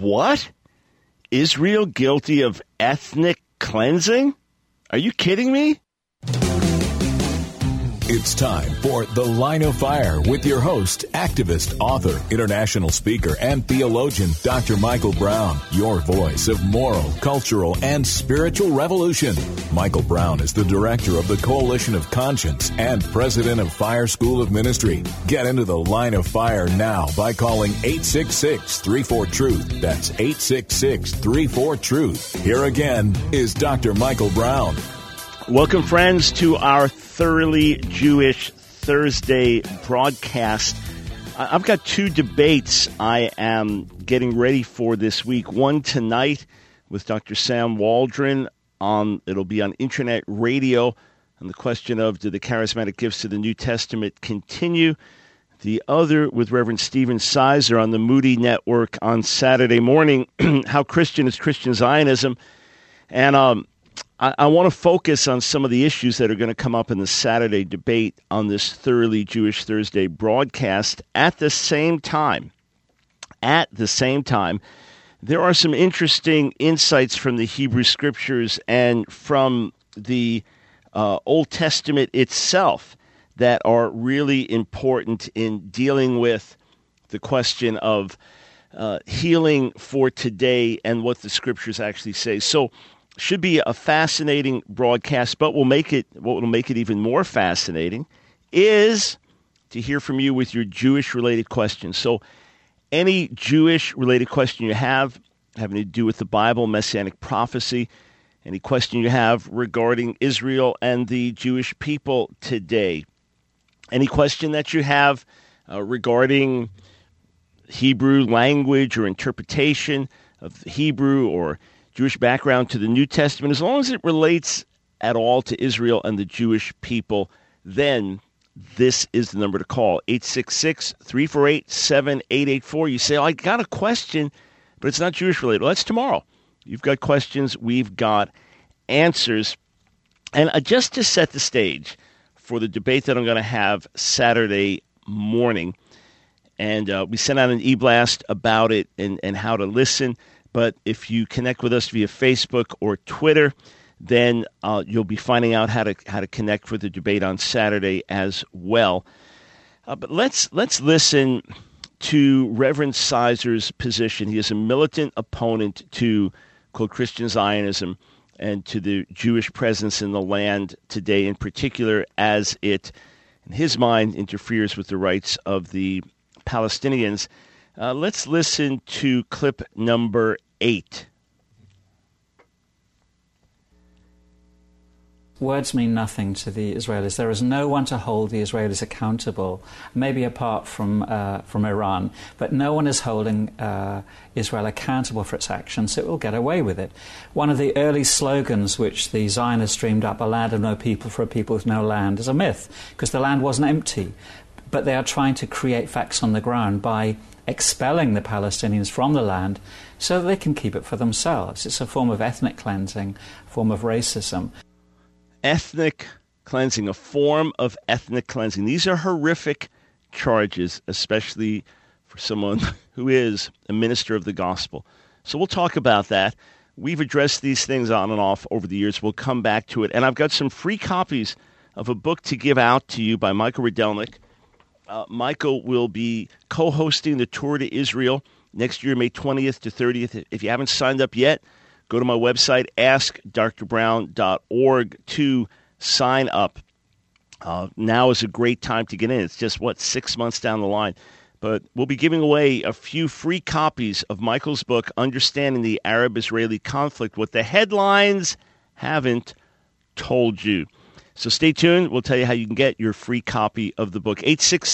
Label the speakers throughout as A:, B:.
A: What? Israel guilty of ethnic cleansing? Are you kidding me?
B: It's time for The Line of Fire with your host, activist, author, international speaker, and theologian, Dr. Michael Brown, your voice of moral, cultural, and spiritual revolution. Michael Brown is the director of the Coalition of Conscience and president of Fire School of Ministry. Get into The Line of Fire now by calling 866-34-TRUTH. That's 866-34-TRUTH. Here again is Dr. Michael Brown.
A: Welcome, friends, to our Thoroughly Jewish Thursday broadcast. I've got two debates I am getting ready for this week. One tonight with Dr. Sam Waldron. It'll be on internet radio on the question of, do the charismatic gifts of the New Testament continue? The other with Reverend Stephen Sizer on the Moody Network on Saturday morning, How Christian is Christian Zionism? And I want to focus on some of the issues that are going to come up in the Saturday debate on this Thoroughly Jewish Thursday broadcast. At the same time, there are some interesting insights from the Hebrew Scriptures and from the Old Testament itself that are really important in dealing with the question of healing for today and what the Scriptures actually say. So, should be a fascinating broadcast, but what will make it even more fascinating is to hear from you with your Jewish-related questions. So any Jewish-related question you have having to do with the Bible, Messianic prophecy, any question you have regarding Israel and the Jewish people today, any question that you have regarding Hebrew language or interpretation of Hebrew or Jewish background to the New Testament, as long as it relates at all to Israel and the Jewish people, then this is the number to call, 866-348-7884. You say, I got a question, but it's not Jewish-related. Well, that's tomorrow. You've got questions, we've got answers. And just to set the stage for the debate that I'm going to have Saturday morning, and we sent out an e-blast about it and how to listen. But if you connect with us via Facebook or Twitter, then you'll be finding out how to connect for the debate on Saturday as well. But let's listen to Reverend Sizer's position. He is a militant opponent to, quote, Christian Zionism and to the Jewish presence in the land today, in particular, as it, in his mind, interferes with the rights of the Palestinians. Let's listen to clip number 8.
C: Words mean nothing to the Israelis. There is no one to hold the Israelis accountable, maybe apart from Iran, but no one is holding Israel accountable for its actions, so it will get away with it. One of the early slogans which the Zionists dreamed up, a land of no people for a people with no land, is a myth, because the land wasn't empty. But they are trying to create facts on the ground by expelling the Palestinians from the land so that they can keep it for themselves. It's a form of ethnic cleansing, a form of racism.
A: Ethnic cleansing, a form of ethnic cleansing. These are horrific charges, especially for someone who is a minister of the gospel. So we'll talk about that. We've addressed these things on and off over the years. We'll come back to it. And I've got some free copies of a book to give out to you by Michael Rydelnik. Michael will be co-hosting the tour to Israel next year, May 20th to 30th. If you haven't signed up yet, go to my website, askdrbrown.org, to sign up. Now is a great time to get in. It's just, 6 months down the line. But we'll be giving away a few free copies of Michael's book, Understanding the Arab-Israeli Conflict, What the Headlines Haven't Told You. So stay tuned. We'll tell you how you can get your free copy of the book.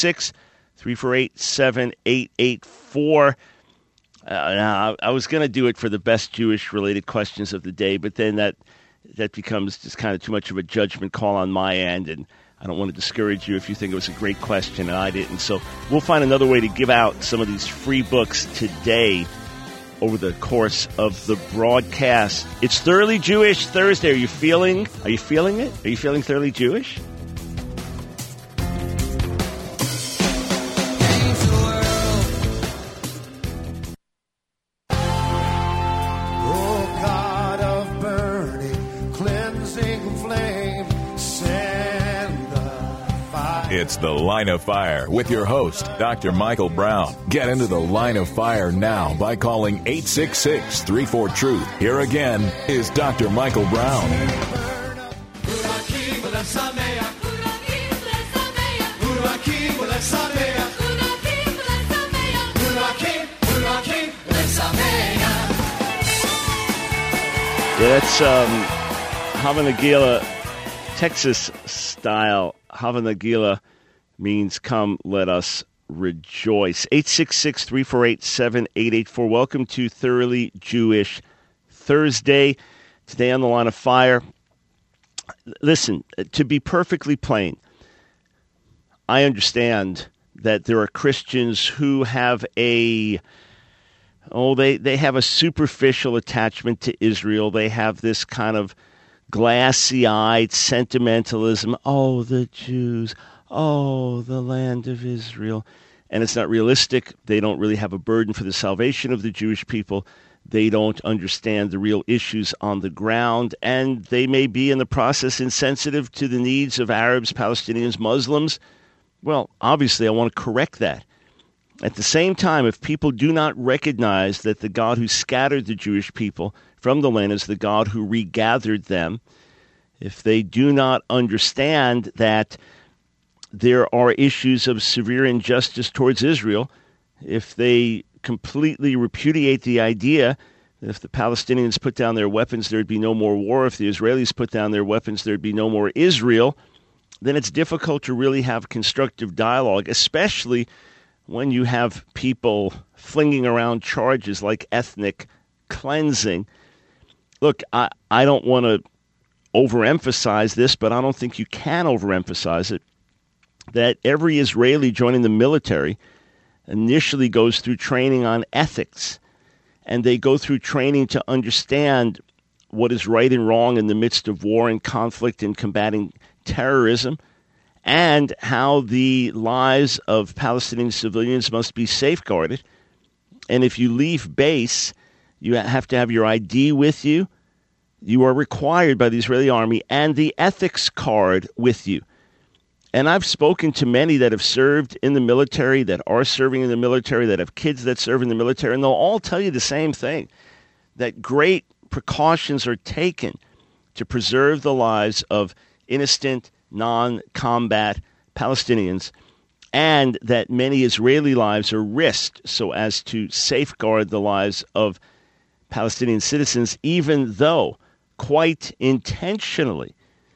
A: 866-348-7884. I was going to do it for the best Jewish-related questions of the day, but then that becomes just kind of too much of a judgment call on my end, and I don't want to discourage you if you think it was a great question and I didn't. So we'll find another way to give out some of these free books today over the course of the broadcast. It's Thoroughly Jewish Thursday. Are you feeling it? Are you feeling thoroughly Jewish?
B: It's The Line of Fire with your host, Dr. Michael Brown. Get into The Line of Fire now by calling 866-34-TRUTH. Here again is Dr. Michael Brown.
A: Yeah, that's Hava Nagila, Texas style. Hava Nagila means come, let us rejoice. 866-348-7884. Welcome to Thoroughly Jewish Thursday. Today on The Line of Fire. Listen, to be perfectly plain, I understand that there are Christians who have they have a superficial attachment to Israel. They have this kind of glassy-eyed sentimentalism. Oh, the Jews. Oh, the land of Israel. And it's not realistic. They don't really have a burden for the salvation of the Jewish people. They don't understand the real issues on the ground. And they may be in the process insensitive to the needs of Arabs, Palestinians, Muslims. Well, obviously, I want to correct that. At the same time, if people do not recognize that the God who scattered the Jewish people from the land is the God who regathered them, if they do not understand that there are issues of severe injustice towards Israel, if they completely repudiate the idea that if the Palestinians put down their weapons, there'd be no more war, if the Israelis put down their weapons, there'd be no more Israel, then it's difficult to really have constructive dialogue, especially when you have people flinging around charges like ethnic cleansing. Look, I don't want to overemphasize this, but I don't think you can overemphasize it, that every Israeli joining the military initially goes through training on ethics, and they go through training to understand what is right and wrong in the midst of war and conflict and combating terrorism, and how the lives of Palestinian civilians must be safeguarded. And if you leave base, you have to have your ID with you. You are required by the Israeli army and the ethics card with you. And I've spoken to many that have served in the military, that are serving in the military, that have kids that serve in the military, and they'll all tell you the same thing, that great precautions are taken to preserve the lives of innocent, non-combat Palestinians, and that many Israeli lives are risked so as to safeguard the lives of Palestinian citizens, even though quite intentionally,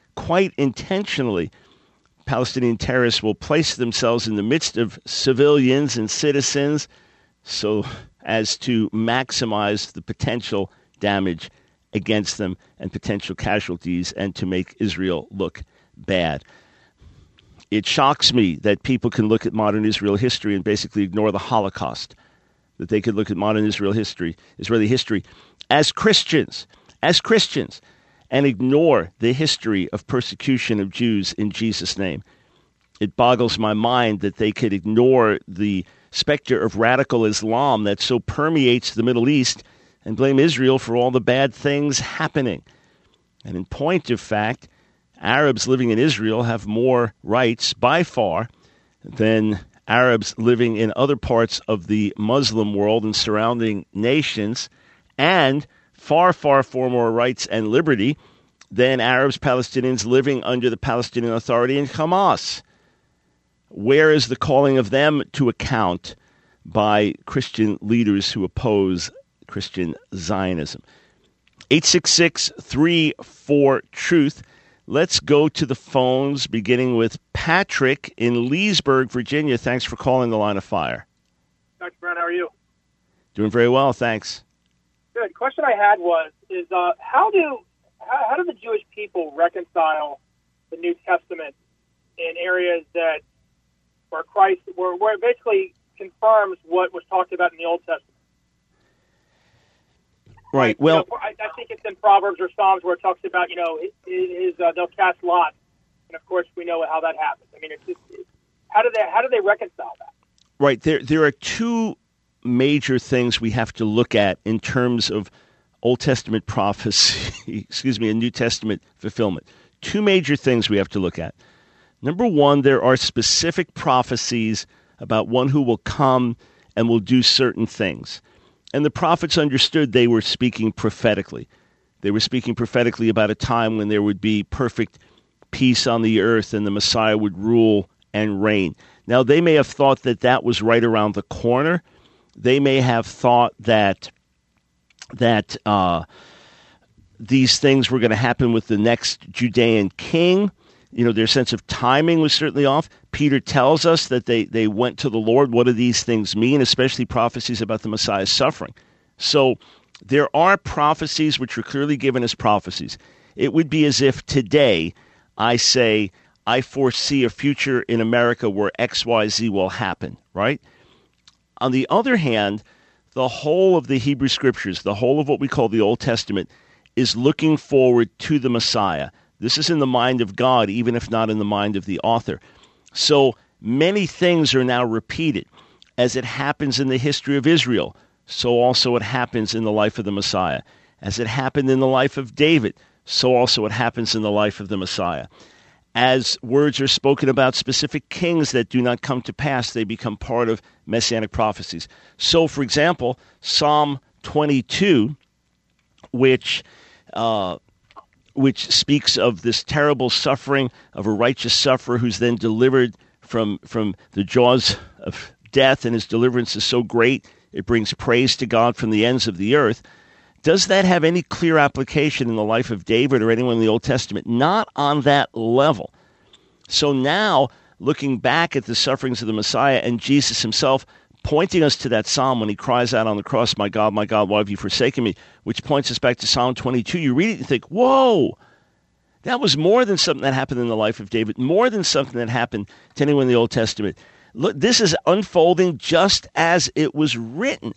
A: Palestinian terrorists will place themselves in the midst of civilians and citizens so as to maximize the potential damage against them and potential casualties and to make Israel look bad. It shocks me that people can look at modern Israel history and basically ignore the Holocaust, that they could look at modern Israeli history as Christians, and ignore the history of persecution of Jews in Jesus' name. It boggles my mind that they could ignore the specter of radical Islam that so permeates the Middle East and blame Israel for all the bad things happening. And in point of fact, Arabs living in Israel have more rights by far than Arabs living in other parts of the Muslim world and surrounding nations, and far, far, far more rights and liberty than Arabs, Palestinians living under the Palestinian Authority and Hamas. Where is the calling of them to account by Christian leaders who oppose Christian Zionism? 866-34-TRUTH. Let's go to the phones, beginning with Patrick in Leesburg, Virginia. Thanks for calling The Line of Fire.
D: Dr. Brown, how are you?
A: Doing very well, thanks.
D: Good. Question I had is how do the Jewish people reconcile the New Testament in areas that where it basically confirms what was talked about in the Old Testament?
A: Right. Well,
D: I think it's in Proverbs or Psalms where it talks about they'll cast lots, and of course we know how that happens. I mean, how do they reconcile that?
A: Right. There are two major things we have to look at in terms of Old Testament prophecy, and New Testament fulfillment. Two major things we have to look at. Number one, there are specific prophecies about one who will come and will do certain things. And the prophets understood they were speaking prophetically. They were speaking prophetically about a time when there would be perfect peace on the earth and the Messiah would rule and reign. Now, they may have thought that that was right around the corner. They may have thought that these things were going to happen with the next Judean king. Their sense of timing was certainly off. Peter tells us that they went to the Lord. What do these things mean, especially prophecies about the Messiah's suffering? So there are prophecies which are clearly given as prophecies. It would be as if today I say, I foresee a future in America where X, Y, Z will happen, right? On the other hand, the whole of the Hebrew Scriptures, the whole of what we call the Old Testament, is looking forward to the Messiah. This is in the mind of God, even if not in the mind of the author. So many things are now repeated. As it happens in the history of Israel, so also it happens in the life of the Messiah. As it happened in the life of David, so also it happens in the life of the Messiah. As words are spoken about specific kings that do not come to pass, they become part of messianic prophecies. So, for example, Psalm 22, which speaks of this terrible suffering of a righteous sufferer who's then delivered from the jaws of death, and his deliverance is so great, it brings praise to God from the ends of the earth. Does that have any clear application in the life of David or anyone in the Old Testament? Not on that level. So now, looking back at the sufferings of the Messiah and Jesus himself pointing us to that psalm when he cries out on the cross, my God, why have you forsaken me?" which points us back to Psalm 22. You read it and think, whoa, that was more than something that happened in the life of David, more than something that happened to anyone in the Old Testament. Look, this is unfolding just as it was written.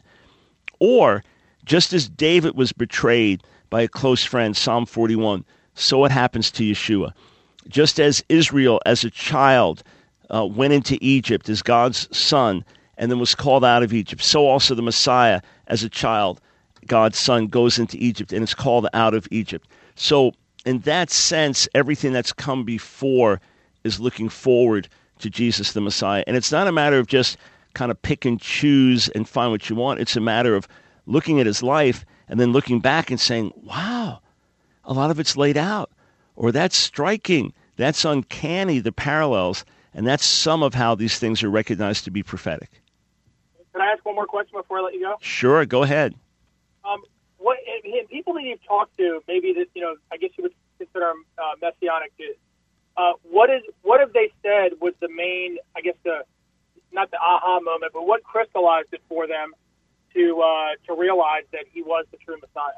A: Or, just as David was betrayed by a close friend, Psalm 41, so it happens to Yeshua. Just as Israel as a child went into Egypt as God's son and then was called out of Egypt, so also the Messiah as a child, God's son, goes into Egypt and is called out of Egypt. So in that sense, everything that's come before is looking forward to Jesus the Messiah. And it's not a matter of just kind of pick and choose and find what you want. It's a matter of looking at his life and then looking back and saying, wow, a lot of it's laid out. Or that's striking. That's uncanny, the parallels. And that's some of how these things are recognized to be prophetic.
D: Can I ask one more question before I let you go?
A: Sure, go ahead.
D: What people that you've talked to, maybe that I guess you would consider them messianic Jews. What have they said was the main, I guess not the aha moment, but what crystallized it for them to realize that he was the true Messiah?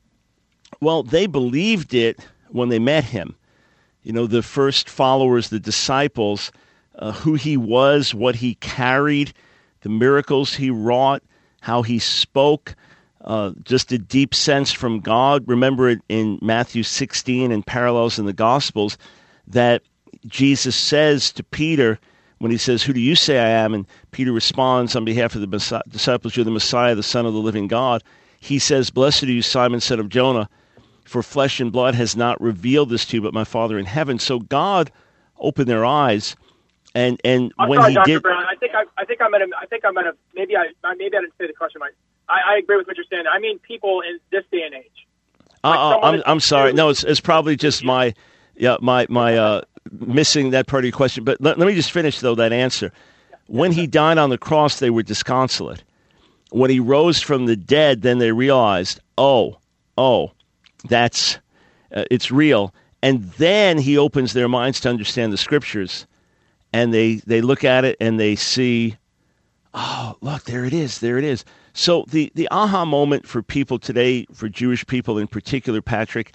A: Well, they believed it when they met him. The first followers, the disciples, who he was, what he carried, the miracles he wrought, how he spoke, just a deep sense from God. Remember it in Matthew 16 and parallels in the Gospels that Jesus says to Peter when he says, "Who do you say I am?" And Peter responds on behalf of the disciples, "You're the Messiah, the Son of the living God." He says, "Blessed are you, Simon, son of Jonah, for flesh and blood has not revealed this to you, but my Father in heaven." So God opened their eyes, and
D: I'm
A: when
D: sorry,
A: he
D: Dr.
A: did,
D: Brown, I think I might have maybe I didn't say the question right. I agree with what you're saying. I mean, people in this day and age.
A: I'm sorry. No, it's probably just my missing that part of your question. But let me just finish though that answer. When he died on the cross, they were disconsolate. When he rose from the dead, then they realized, that's it's real. And then he opens their minds to understand the Scriptures, and they look at it and they see, oh, look, there it is. So the aha moment for people today, for Jewish people in particular, Patrick,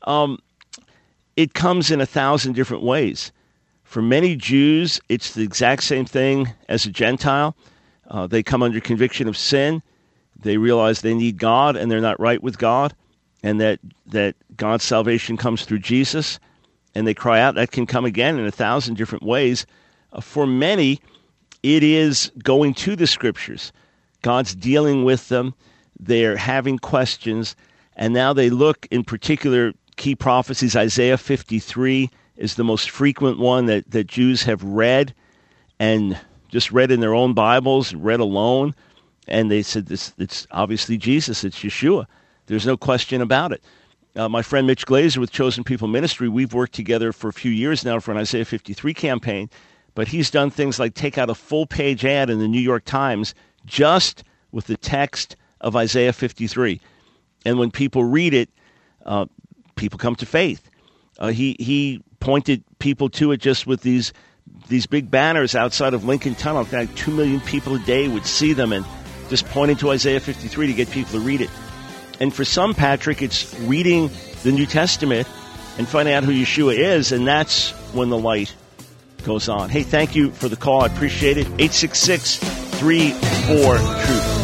A: it comes in 1,000 different ways. For many Jews, it's the exact same thing as a Gentile. They come under conviction of sin. They realize they need God and they're not right with God, and that God's salvation comes through Jesus, and they cry out. That can come again in 1,000 different ways. For many, it is going to the Scriptures. God's dealing with them. They're having questions, and now they look in particular key prophecies, Isaiah 53 is the most frequent one that Jews have read, and just read in their own Bibles, read alone. And they said, it's obviously Jesus, it's Yeshua. There's no question about it. My friend Mitch Glazer with Chosen People Ministry, we've worked together for a few years now for an Isaiah 53 campaign, but he's done things like take out a full-page ad in the New York Times just with the text of Isaiah 53. And when people read it, people come to faith. He pointed people to it just with these big banners outside of Lincoln Tunnel. Like 2 million people a day would see them, and just pointing to Isaiah 53 to get people to read it. And for some, Patrick, it's reading the New Testament and finding out who Yeshua is, and that's when the light goes on. Hey, thank you for the call. I appreciate it. 866-34-TRUTH.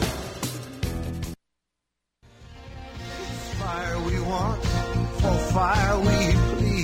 E: Fire we want, for fire we please.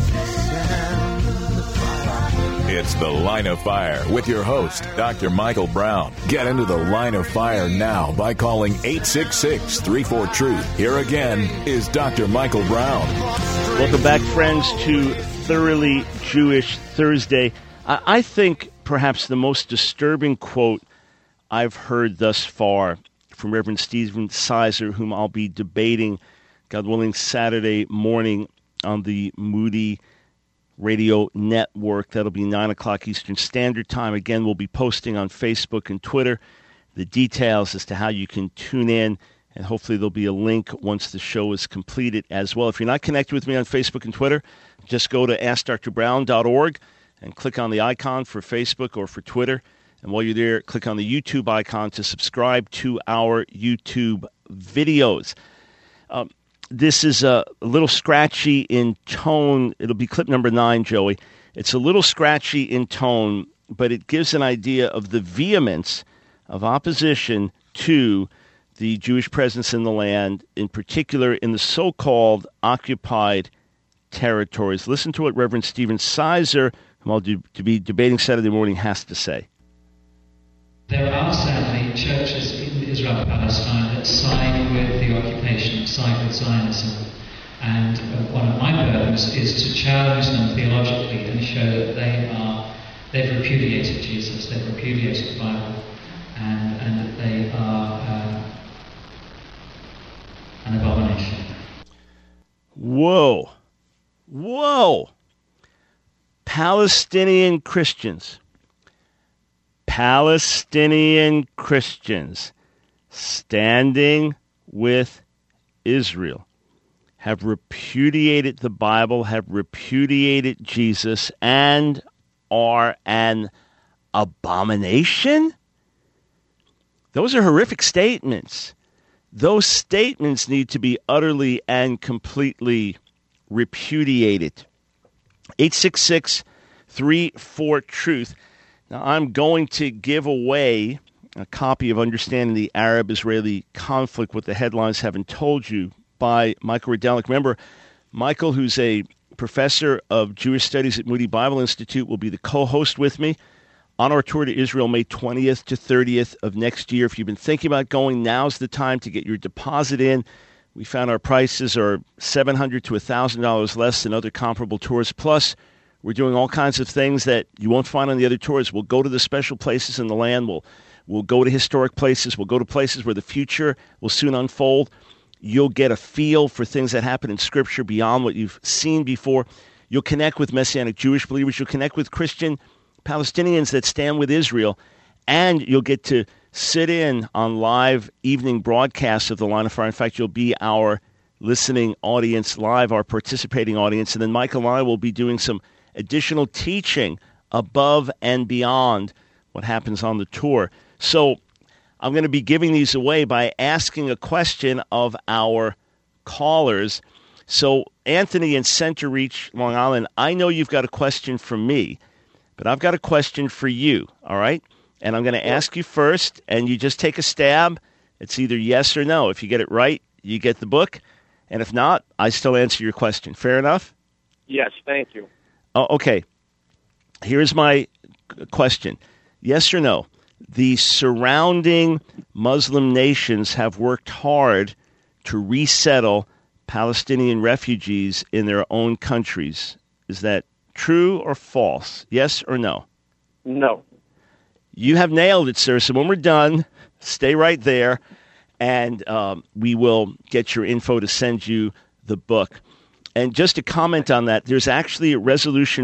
B: It's The Line of Fire with your host, Dr. Michael Brown. Get into the Line of Fire now by calling 866-34-TRUTH. Here again is Dr. Michael Brown.
A: Welcome back, friends, to Thoroughly Jewish Thursday. I think perhaps the most disturbing quote I've heard thus far from Reverend Stephen Sizer, whom I'll be debating, God willing, Saturday morning on the Moody Radio Network. That'll be 9 o'clock Eastern Standard Time. Again, we'll be posting on Facebook and Twitter the details as to how you can tune in, and hopefully there'll be a link once the show is completed as well. If you're not connected with me on Facebook and Twitter, just go to AskDrBrown.org and click on the icon for Facebook or for Twitter. And while you're there, click on the YouTube icon to subscribe to our YouTube videos. This is a little scratchy in tone. It'll be clip number 9, Joey. It's a little scratchy in tone, but it gives an idea of the vehemence of opposition to the Jewish presence in the land, in particular in the so-called occupied territories. Listen to what Reverend Stephen Sizer, whom I'll be debating Saturday morning, has to say.
F: There are sadly churches in Israel and Palestine that side with the occupation, side with Zionism. And one of my burdens is to challenge them theologically and show that they've repudiated Jesus, they've repudiated the Bible, and that they are an abomination.
A: Whoa. Palestinian Christians standing with Israel have repudiated the Bible, have repudiated Jesus, and are an abomination? Those are horrific statements. Those statements need to be utterly and completely repudiated. 866-34-TRUTH. Now, I'm going to give away a copy of Understanding the Arab-Israeli Conflict, What the Headlines Haven't Told You, by Michael Rydelnik. Remember, Michael, who's a professor of Jewish Studies at Moody Bible Institute, will be the co-host with me on our tour to Israel May 20th to 30th of next year. If you've been thinking about going, now's the time to get your deposit in. We found our prices are $700 to $1,000 less than other comparable tours. Plus, we're doing all kinds of things that you won't find on the other tours. We'll go to the special places in the land. We'll go to historic places. We'll go to places where the future will soon unfold. You'll get a feel for things that happen in Scripture beyond what you've seen before. You'll connect with Messianic Jewish believers. You'll connect with Christian Palestinians that stand with Israel. And you'll get to sit in on live evening broadcasts of The Line of Fire. In fact, you'll be our listening audience live, our participating audience. And then Michael and I will be doing some additional teaching above and beyond what happens on the tour. So I'm going to be giving these away by asking a question of our callers. So Anthony in Center Reach, Long Island, I know you've got a question for me, but I've got a question for you, all right? And I'm going to ask you first, and you just take a stab. It's either yes or no. If you get it right, you get the book. And if not, I still answer your question. Fair enough?
G: Yes, thank you.
A: Oh, okay. Here's my question. Yes or no? The surrounding Muslim nations have worked hard to resettle Palestinian refugees in their own countries. Is that true or false? Yes or no?
G: No.
A: You have nailed it, sir. So when we're done, stay right there, and we will get your info to send you the book. And just to comment on that, there's actually a Resolution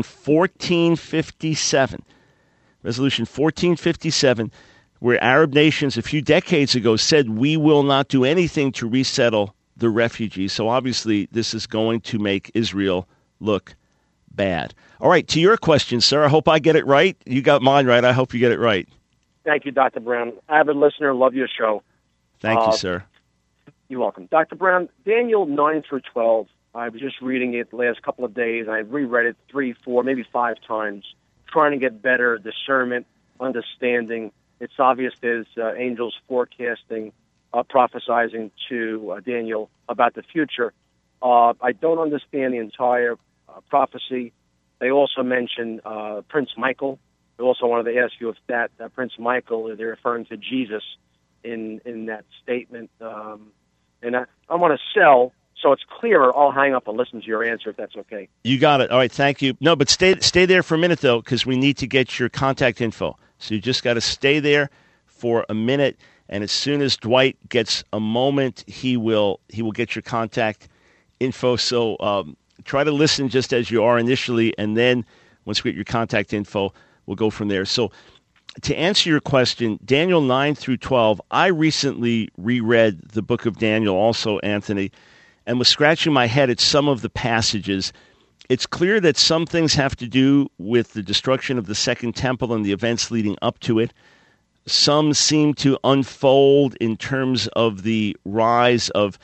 A: 1457. Resolution 1457, where Arab nations a few decades ago said we will not do anything to resettle the refugees. So obviously this is going to make Israel look bad. All right, to your question, sir. I hope I get it right. You got mine right. I hope you get it right.
G: Thank you, Dr. Brown. Avid listener, love your show.
A: Thank you, sir.
G: You're welcome. Dr. Brown, Daniel 9 through 12, I was just reading it the last couple of days. I reread it 3, 4, maybe 5 times, trying to get better discernment, understanding. It's obvious there's angels forecasting, prophesizing to Daniel about the future. I don't understand the entire prophecy. They also mention Prince Michael. I also wanted to ask you if that Prince Michael, they're referring to Jesus in that statement. And I want to sell, so it's clearer. I'll hang up and listen to your answer if that's okay.
A: You got it. All right, thank you. No, but stay there for a minute, though, because we need to get your contact info. So you just got to stay there for a minute, and as soon as Dwight gets a moment, he will get your contact info. So try to listen just as you are initially, and then once we get your contact info, we'll go from there. So to answer your question, Daniel 9 through 12, I recently reread the book of Daniel also, Anthony, and was scratching my head at some of the passages. It's clear that some things have to do with the destruction of the Second Temple and the events leading up to it. Some seem to unfold in terms of the rise of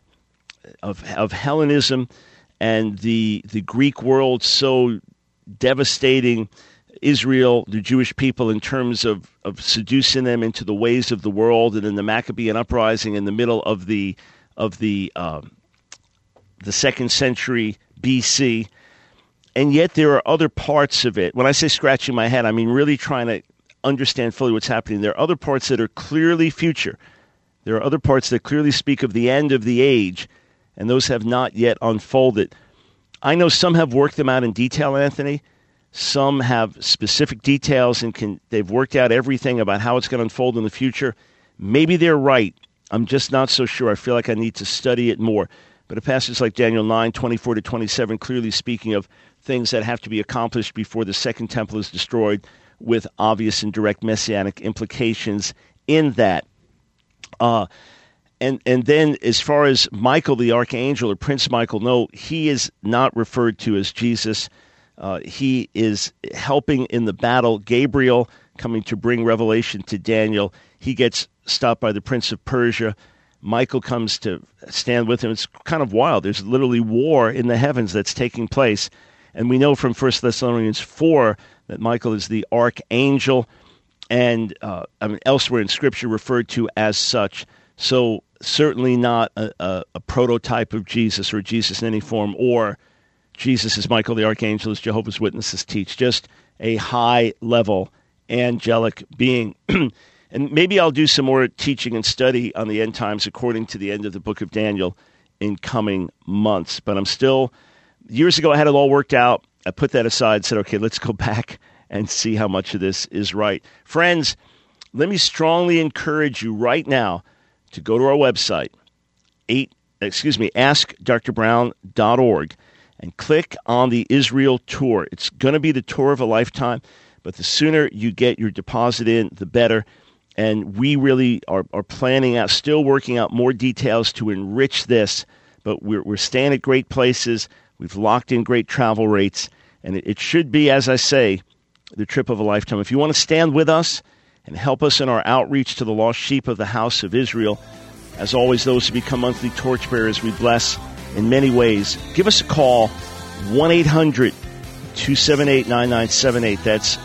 A: Hellenism and the Greek world so devastating Israel, the Jewish people, in terms of seducing them into the ways of the world, and in the Maccabean uprising in the middle of the 2nd century BC. And yet there are other parts of it. When I say scratching my head, I mean really trying to understand fully what's happening. There are other parts that are clearly future. There are other parts that clearly speak of the end of the age, and those have not yet unfolded. I know some have worked them out in detail, Anthony. Some have specific details and they've worked out everything about how it's going to unfold in the future. Maybe they're right. I'm just not so sure. I feel like I need to study it more. But a passage like Daniel 9, 24 to 27, clearly speaking of things that have to be accomplished before the Second Temple is destroyed, with obvious and direct messianic implications in that. And then as far as Michael the archangel, or Prince Michael, no, he is not referred to as Jesus. He is helping in the battle. Gabriel, coming to bring revelation to Daniel, he gets stopped by the Prince of Persia. Michael comes to stand with him. It's kind of wild. There's literally war in the heavens that's taking place. And we know from 1 Thessalonians 4 that Michael is the archangel, and elsewhere in Scripture referred to as such. So certainly not a prototype of Jesus, or Jesus in any form, or Jesus is Michael the archangel, as Jehovah's Witnesses teach. Just a high-level angelic being. And maybe I'll do some more teaching and study on the end times according to the end of the book of Daniel in coming months. But I'm still, years ago I had it all worked out. I put that aside, said, okay, let's go back and see how much of this is right. Friends, let me strongly encourage you right now to go to our website, AskDrBrown.org, and click on the Israel Tour. It's going to be the tour of a lifetime, but the sooner you get your deposit in, the better. And we really are planning out, still working out more details to enrich this, but we're staying at great places. We've locked in great travel rates, and it should be, as I say, the trip of a lifetime. If you want to stand with us and help us in our outreach to the lost sheep of the house of Israel, as always, those who become monthly torchbearers, we bless in many ways. Give us a call, 1-800-278-9978. That's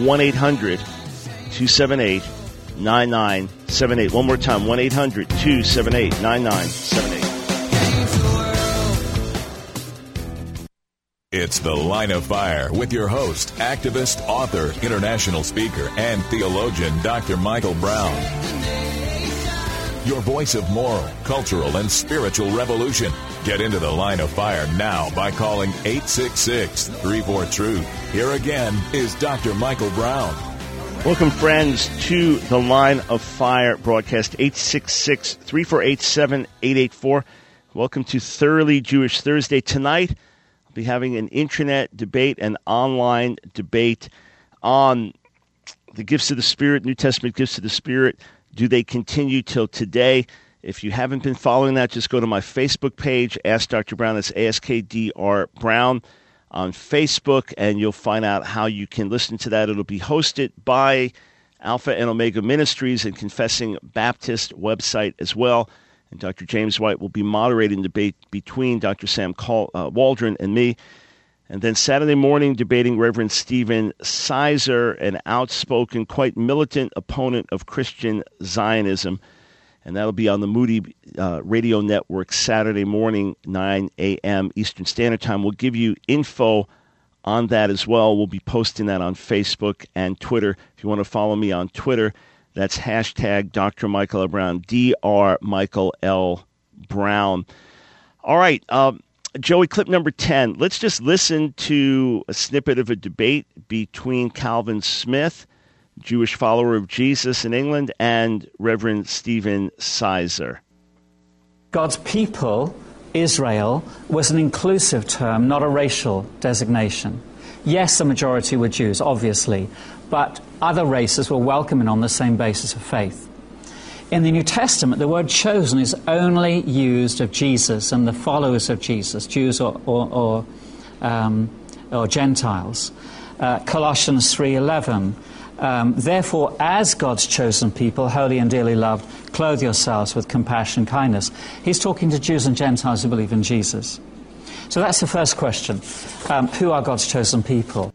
A: 1-800-278-9978. One more time, 1-800-278-9978.
B: It's The Line of Fire with your host, activist, author, international speaker, and theologian, Dr. Michael Brown. your voice of moral, cultural, and spiritual revolution. Get into the Line of Fire now by calling 866-34-TRUTH. Here again is Dr. Michael Brown.
A: Welcome, friends, to the Line of Fire broadcast, 866-348-7884. Welcome to Thoroughly Jewish Thursday. Tonight, I'll be having an intranet debate, an online debate on the gifts of the Spirit, New Testament gifts of the Spirit. Do they continue till today? If you haven't been following that, just go to my Facebook page, Ask Dr. Brown. That's AskDR Brown on Facebook, and you'll find out how you can listen to that. It'll be hosted by Alpha and Omega Ministries and Confessing Baptist website as well. And Dr. James White will be moderating the debate between Dr. Sam Waldron and me. And then Saturday morning, debating Reverend Stephen Sizer, an outspoken, quite militant opponent of Christian Zionism. And that'll be on the Moody Radio Network Saturday morning, 9 a.m. Eastern Standard Time. We'll give you info on that as well. We'll be posting that on Facebook and Twitter. If you want to follow me on Twitter, that's hashtag Dr. Michael L. Brown, Dr. Michael L. Brown. All right, Joey, clip number 10. Let's just listen to a snippet of a debate between Calvin Smith, Jewish follower of Jesus in England, and Reverend Stephen Sizer.
C: God's people, Israel, was an inclusive term, not a racial designation. Yes, the majority were Jews, obviously, but other races were welcome on the same basis of faith. In the New Testament, the word chosen is only used of Jesus and the followers of Jesus, Jews or Gentiles. Colossians 3:11. Therefore, as God's chosen people, holy and dearly loved, clothe yourselves with compassion and kindness. He's talking to Jews and Gentiles who believe in Jesus. So that's the first question. Who are God's chosen people?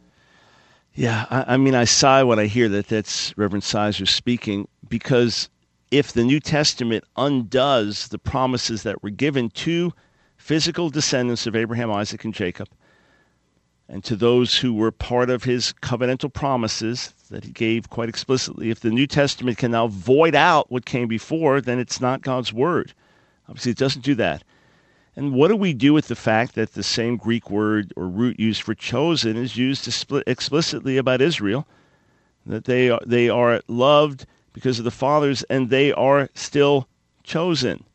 A: Yeah, I mean, I sigh when I hear that that's Reverend Sizer speaking, because if the New Testament undoes the promises that were given to physical descendants of Abraham, Isaac, and Jacob, and to those who were part of his covenantal promises that he gave quite explicitly, if the New Testament can now void out what came before, then it's not God's word. Obviously, it doesn't do that. And what do we do with the fact that the same Greek word or root used for chosen is used explicitly about Israel, that they are loved because of the fathers, and they are still chosen?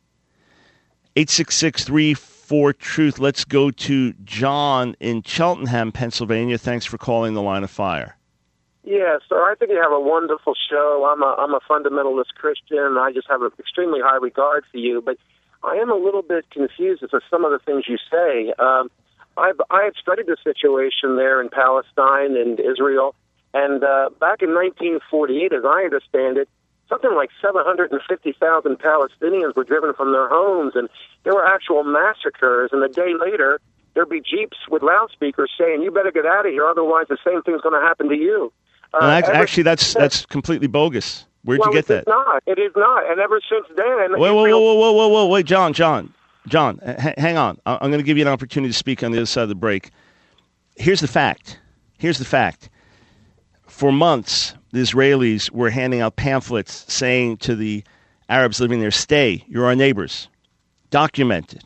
A: 866-34-TRUTH. Let's go to John in Cheltenham, Pennsylvania. Thanks for calling the Line of Fire.
H: Yeah, sir. I think you have a wonderful show. I'm a fundamentalist Christian. I just have an extremely high regard for you, but I am a little bit confused as to some of the things you say. I had studied the situation there in Palestine and Israel, and back in 1948, as I understand it, something like 750,000 Palestinians were driven from their homes, and there were actual massacres. And a day later, there'd be jeeps with loudspeakers saying, "You better get out of here, otherwise the same thing's going to happen to you."
A: Actually, that's completely bogus. Where'd you get that?
H: It is not. And ever since then...
A: Wait, John, hang on. I'm going to give you an opportunity to speak on the other side of the break. Here's the fact. For months, the Israelis were handing out pamphlets saying to the Arabs living there, "Stay, you're our neighbors." Documented.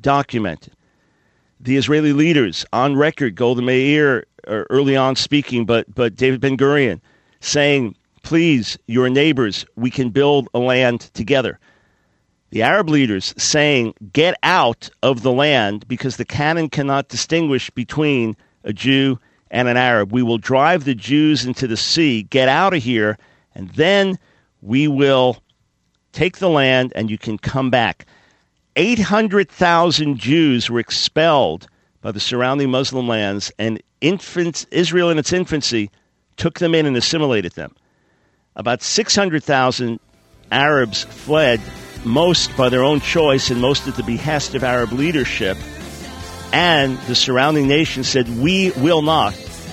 A: The Israeli leaders on record, Golda Meir early on speaking, but David Ben-Gurion saying, "Please, your neighbors, we can build a land together." The Arab leaders saying, "Get out of the land because the canon cannot distinguish between a Jew and an Arab. We will drive the Jews into the sea. Get out of here, and then we will take the land and you can come back." 800,000 Jews were expelled by the surrounding Muslim lands, and Israel in its infancy took them in and assimilated them. About 600,000 Arabs fled, most by their own choice and most at the behest of Arab leadership. And the surrounding nations said, we will not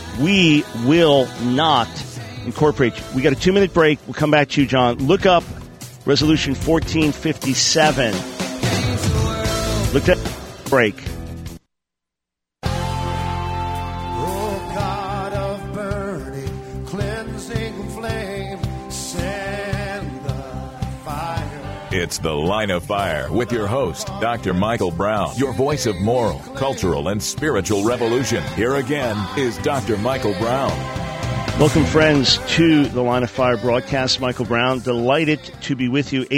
A: incorporate you. We got a 2-minute break. We'll come back to you, John. Look up Resolution 1457. Look at break.
E: Fire
B: It's The Line of Fire with your host, Dr. Michael Brown, your voice of moral, cultural, and spiritual revolution. Here again is Dr. Michael Brown.
A: Welcome, friends, to the Line of Fire broadcast. Michael Brown, delighted to be with you.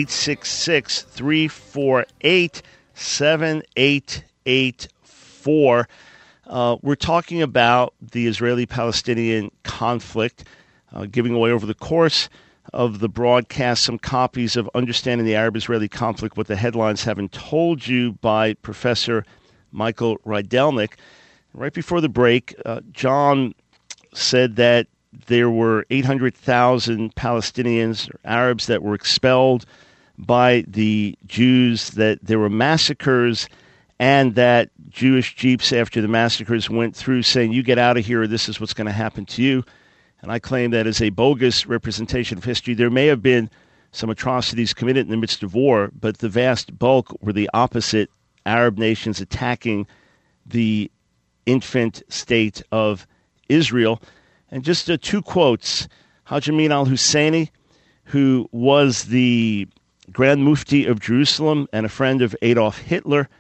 A: 866-348-7884. We're talking about the Israeli-Palestinian conflict, giving away over the course of the broadcast some copies of Understanding the Arab-Israeli Conflict, What the Headlines Haven't Told You by Professor Michael Rydelnik. Right before the break, John said that there were 800,000 Palestinians or Arabs that were expelled by the Jews, that there were massacres, and that Jewish jeeps after the massacres went through saying, you get out of here or this is what's going to happen to you. And I claim that is a bogus representation of history. There may have been some atrocities committed in the midst of war, but the vast bulk were the opposite, Arab nations attacking the infant state of Israel. And just two quotes. Haj Amin al-Husseini, who was the Grand Mufti of Jerusalem and a friend of Adolf Hitler,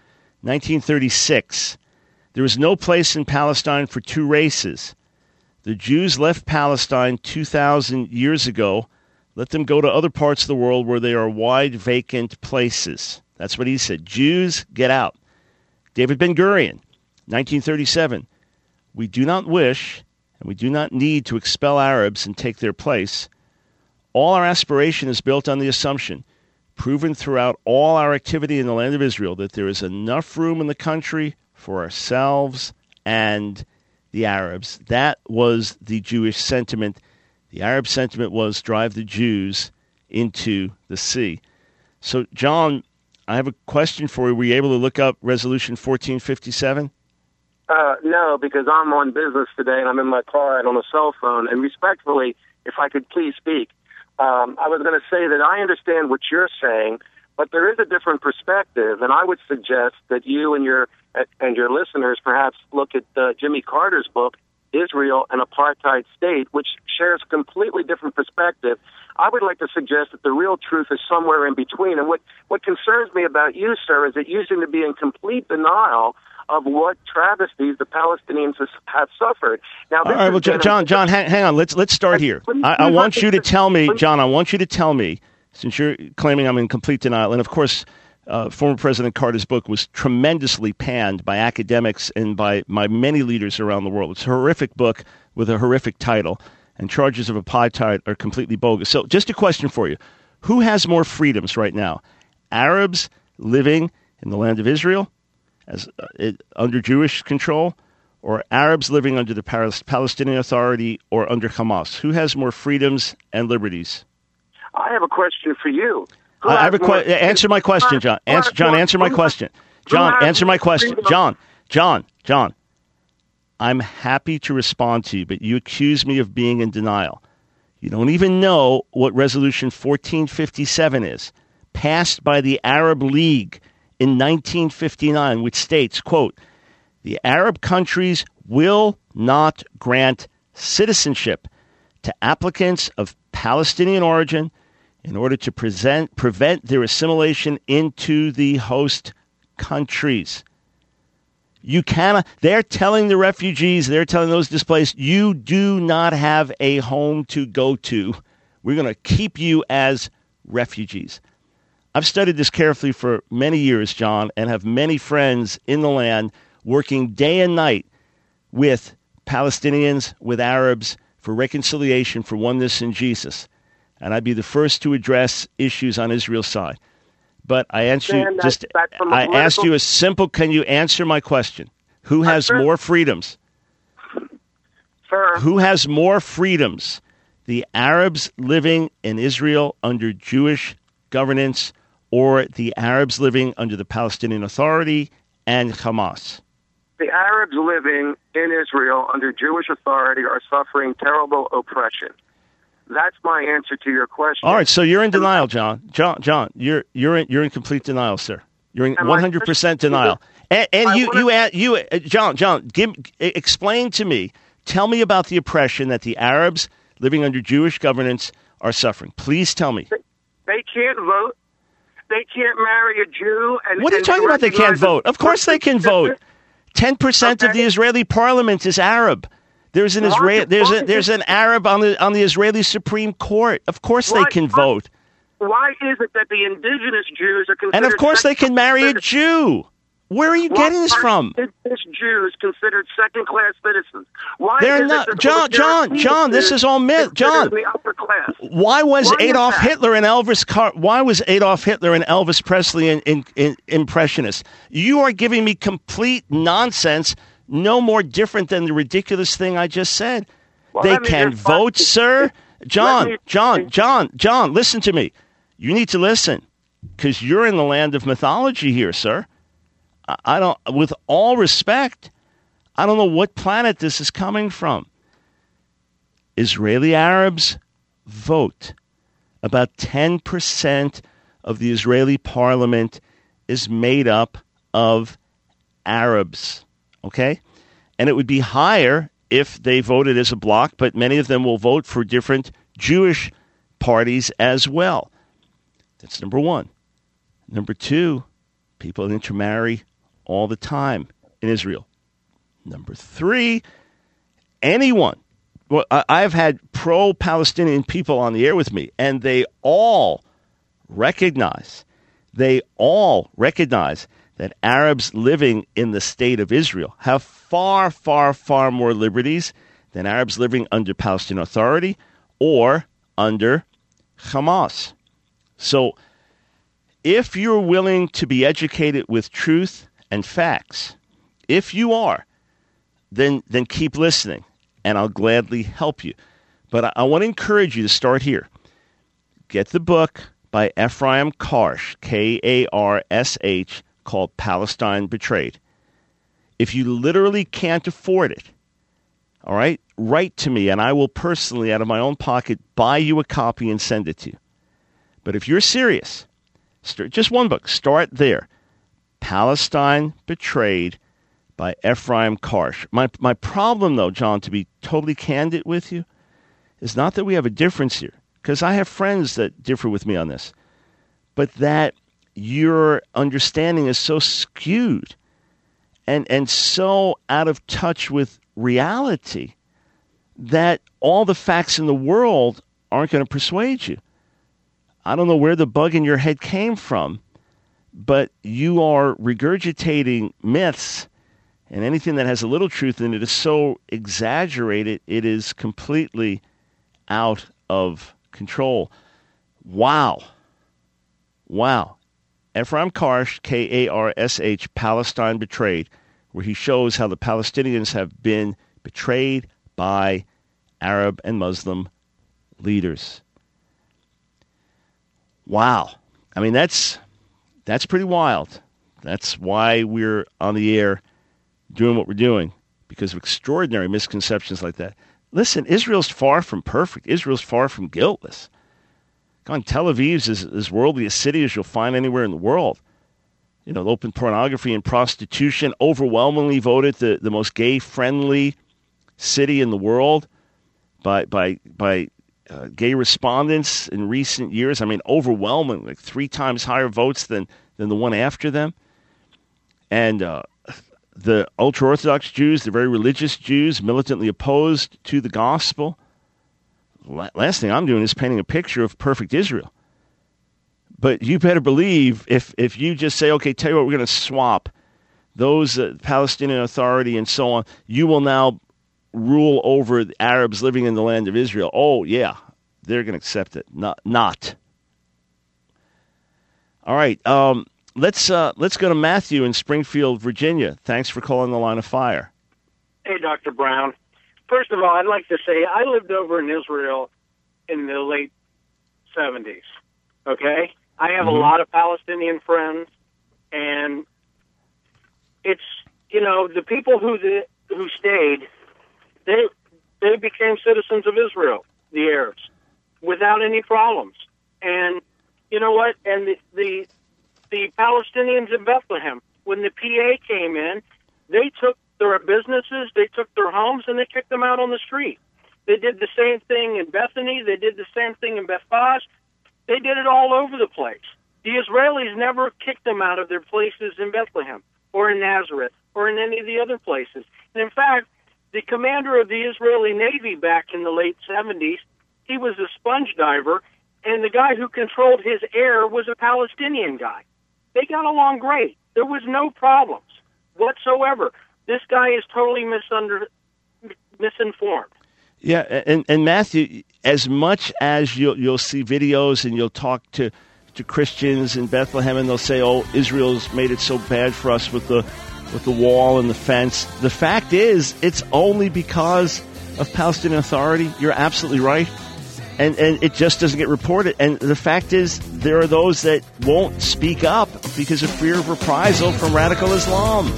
A: 1936. There is no place in Palestine for two races. The Jews left Palestine 2,000 years ago. Let them go to other parts of the world where there are wide vacant places. That's what he said. Jews, get out. David Ben-Gurion, 1937. We do not wish and we do not need to expel Arabs and take their place. All our aspiration is built on the assumption, proven throughout all our activity in the land of Israel, that there is enough room in the country for ourselves and the Arabs. That was the Jewish sentiment. The Arab sentiment was drive the Jews into the sea. So, John, I have a question for you. Were you able to look up Resolution 1457?
H: No, because I'm on business today and I'm in my car and on a cell phone. And respectfully, if I could please speak, I was going to say that I understand what you're saying, but there is a different perspective, and I would suggest that you and your listeners perhaps look at Jimmy Carter's book, Israel, an Apartheid State, which shares a completely different perspective. I would like to suggest that the real truth is somewhere in between. And what concerns me about you, sir, is that you seem to be in complete denial of what travesties the Palestinians have suffered. Now,
A: all right, well, John, hang on. Let's start here. I want you to tell me, John, since you're claiming I'm in complete denial, and of course, former President Carter's book was tremendously panned by academics and by many leaders around the world. It's a horrific book with a horrific title, and charges of apartheid are completely bogus. So just a question for you. Who has more freedoms right now? Arabs living in the land of Israel as under Jewish control, or Arabs living under the Palestinian Authority or under Hamas? Who has more freedoms and liberties?
H: I have a question for you.
A: Answer my question, John. Answer my question. John, answer my question. John. I'm happy to respond to you, but you accuse me of being in denial. You don't even know what Resolution 1457 is, passed by the Arab League in 1959, which states, quote, the Arab countries will not grant citizenship to applicants of Palestinian origin in order to prevent their assimilation into the host countries. You cannot. They're telling the refugees, they're telling those displaced, you do not have a home to go to. We're going to keep you as refugees. I've studied this carefully for many years, John, and have many friends in the land working day and night with Palestinians, with Arabs, for reconciliation, for oneness in Jesus. And I'd be the first to address issues on Israel's side. But I asked you a simple, can you answer my question? Who has more freedoms?
H: Sir.
A: Who has more freedoms? The Arabs living in Israel under Jewish governance, or the Arabs living under the Palestinian Authority and Hamas?
H: The Arabs living in Israel under Jewish authority are suffering terrible oppression. That's my answer to your question.
A: All right, so you're in denial, John. John, you're in complete denial, sir. You're in 100% denial. John, explain to me. Tell me about the oppression that the Arabs living under Jewish governance are suffering. Please tell me.
H: They can't vote.
G: they can't marry a Jew. And
A: what are you talking about? They can't vote. Of course they can vote. 10% of the Israeli parliament is Arab. There's an there's an Arab on the Israeli Supreme Court. Of course they can vote.
G: Why is it that the indigenous Jews are considered...
A: And of course they can marry a Jew. Where are you getting this from?
G: Indigenous Jews considered second-class citizens. Why
A: They're not. John, this is all myth. John,
G: the upper class.
A: Why was Adolf Hitler and Elvis Presley in impressionists? You are giving me complete nonsense, no more different than the ridiculous thing I just said. Well, they can vote, sir. John, listen to me. You need to listen, because you're in the land of mythology here, sir. I don't, with all respect, I don't know what planet this is coming from. Israeli Arabs vote. About 10% of the Israeli parliament is made up of Arabs, okay? And it would be higher if they voted as a bloc, but many of them will vote for different Jewish parties as well. That's number one. Number two, people intermarry all the time in Israel. Number three, anyone. Well, I've had pro-Palestinian people on the air with me, and they all recognize that Arabs living in the state of Israel have far, far, far more liberties than Arabs living under Palestinian Authority or under Hamas. So if you're willing to be educated with truth and facts, if you are, then keep listening, and I'll gladly help you. But I want to encourage you to start here. Get the book by Ephraim Karsh, Karsh, called Palestine Betrayed. If you literally can't afford it, all right, write to me, and I will personally, out of my own pocket, buy you a copy and send it to you. But if you're serious, just one book, start there. Palestine Betrayed by Ephraim Karsh. My problem, though, John, to be totally candid with you, is not that we have a difference here, because I have friends that differ with me on this, but that your understanding is so skewed and so out of touch with reality that all the facts in the world aren't going to persuade you. I don't know where the bug in your head came from, but you are regurgitating myths, and anything that has a little truth in it is so exaggerated, it is completely out of control. Wow. Ephraim Karsh, Karsh, Palestine Betrayed, where he shows how the Palestinians have been betrayed by Arab and Muslim leaders. Wow. I mean, that's pretty wild. That's why we're on the air doing what we're doing, because of extraordinary misconceptions like that. Listen, Israel's far from perfect. Israel's far from guiltless. Tel Aviv's as worldly a city as you'll find anywhere in the world. You know, open pornography and prostitution, overwhelmingly voted the most gay-friendly city in the world by gay respondents in recent years. I mean, overwhelming, like 3 times higher votes than the one after them. And the ultra-Orthodox Jews, the very religious Jews, militantly opposed to the gospel. Last thing I'm doing is painting a picture of perfect Israel. But you better believe if you just say, okay, tell you what, we're going to swap those Palestinian Authority and so on, you will now rule over the Arabs living in the land of Israel. Oh, yeah, they're going to accept it. Not. All right, let's go to Matthew in Springfield, Virginia. Thanks for calling the Line of Fire.
I: Hey, Dr. Brown. First of all, I'd like to say I lived over in Israel in the late 70s, okay? I have a lot of Palestinian friends, and it's, you know, the people who stayed, they became citizens of Israel, the Arabs, without any problems. And you know what? And the Palestinians in Bethlehem, when the PA came in, they took their businesses, they took their homes, and they kicked them out on the street. They did the same thing in Bethany. They did the same thing in Bethphage. They did it all over the place. The Israelis never kicked them out of their places in Bethlehem or in Nazareth or in any of the other places. And in fact, the commander of the Israeli Navy back in the late 70s, he was a sponge diver, and the guy who controlled his air was a Palestinian guy. They got along great. There was no problems whatsoever. This guy is totally misinformed.
A: Yeah, and Matthew, as much as you'll see videos and you'll talk to Christians in Bethlehem, and they'll say, "Oh, Israel's made it so bad for us with the wall and the fence." The fact is, it's only because of Palestinian Authority. You're absolutely right, and it just doesn't get reported. And the fact is, there are those that won't speak up because of fear of reprisal from radical Islam.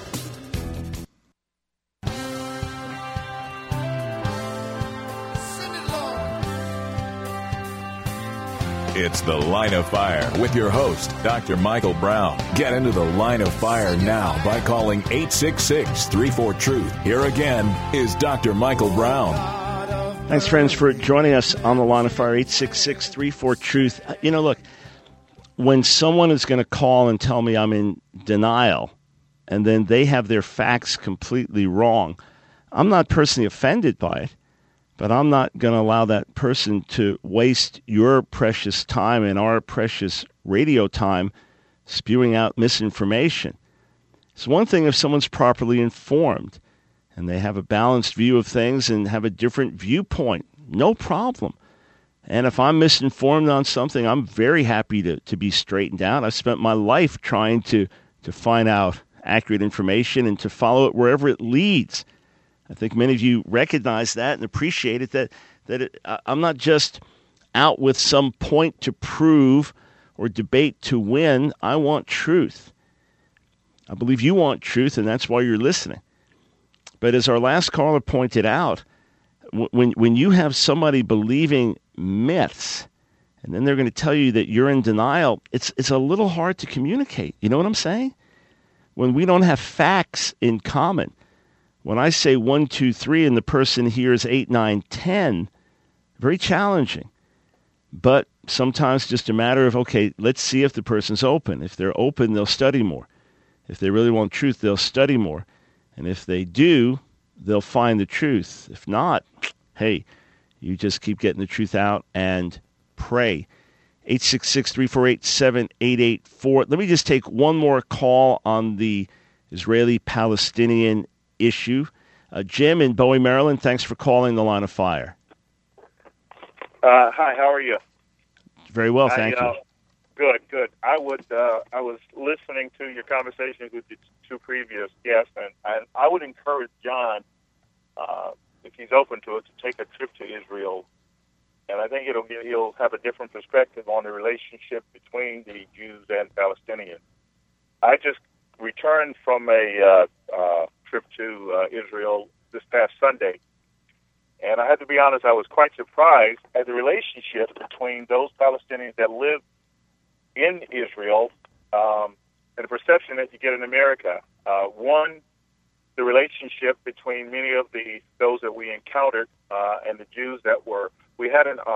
B: It's The Line of Fire with your host, Dr. Michael Brown. Get into the Line of Fire now by calling 866-34-TRUTH. Here again is Dr. Michael Brown.
A: Thanks, friends, for joining us on the Line of Fire, 866-34-TRUTH. You know, look, when someone is going to call and tell me I'm in denial, and then they have their facts completely wrong, I'm not personally offended by it. But I'm not going to allow that person to waste your precious time and our precious radio time spewing out misinformation. It's one thing if someone's properly informed and they have a balanced view of things and have a different viewpoint. No problem. And if I'm misinformed on something, I'm very happy to be straightened out. I've spent my life trying to find out accurate information and to follow it wherever it leads. I think many of you recognize that and appreciate it, that I'm not just out with some point to prove or debate to win. I want truth. I believe you want truth, and that's why you're listening. But as our last caller pointed out, when you have somebody believing myths, and then they're going to tell you that you're in denial, it's a little hard to communicate. You know what I'm saying? When we don't have facts in common. When I say 1, 2, 3 and the person hears 8, 9, 10, very challenging. But sometimes just a matter of, okay, let's see if the person's open. If they're open, they'll study more. If they really want truth, they'll study more. And if they do, they'll find the truth. If not, hey, you just keep getting the truth out and pray. 866-348-7884. Let me just take one more call on the Israeli-Palestinian issue. Jim in Bowie, Maryland, thanks for calling the Line of Fire.
J: Hi, how are you?
A: Very well, thank you.
J: Good. I was listening to your conversations with the two previous guests, and I would encourage John, if he's open to it, to take a trip to Israel. And I think he'll have a different perspective on the relationship between the Jews and Palestinians. I just returned from a trip to Israel this past Sunday, and I have to be honest, I was quite surprised at the relationship between those Palestinians that live in Israel and the perception that you get in America. One, the relationship between many of those that we encountered and the Jews that were. We had an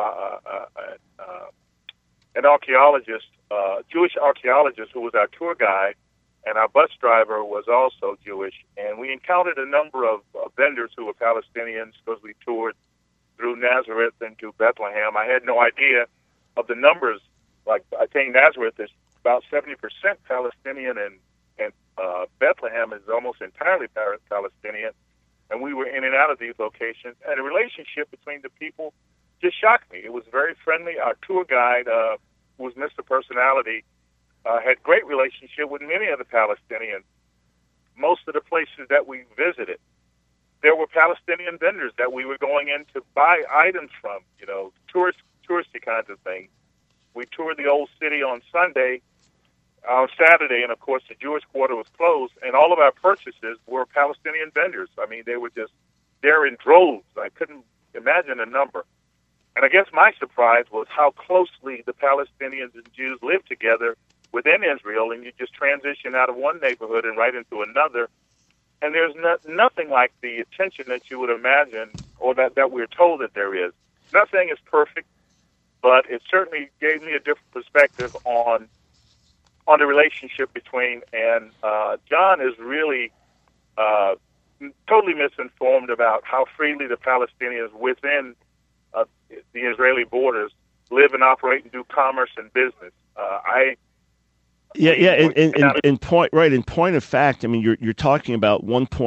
J: archaeologist, Jewish archaeologist, who was our tour guide. And our bus driver was also Jewish, and we encountered a number of vendors who were Palestinians because we toured through Nazareth and to Bethlehem. I had no idea of the numbers. Like, I think Nazareth is about 70% Palestinian, and Bethlehem is almost entirely Palestinian. And we were in and out of these locations, and the relationship between the people just shocked me. It was very friendly. Our tour guide, who was Mr. Personality, had great relationship with many of the Palestinians. Most of the places that we visited, there were Palestinian vendors that we were going in to buy items from, touristy kinds of things. We toured the old city on Saturday, and of course the Jewish quarter was closed, and all of our purchases were Palestinian vendors. I mean, they were just there in droves. I couldn't imagine a number. And I guess my surprise was how closely the Palestinians and Jews lived together within Israel, and you just transition out of one neighborhood and right into another. And there's nothing like the attention that you would imagine or that we're told that there is. Nothing is perfect, but it certainly gave me a different perspective on on the relationship between, and John is really totally misinformed about how freely the Palestinians within the Israeli borders live and operate and do commerce and business.
A: In point of fact, I mean, you're talking about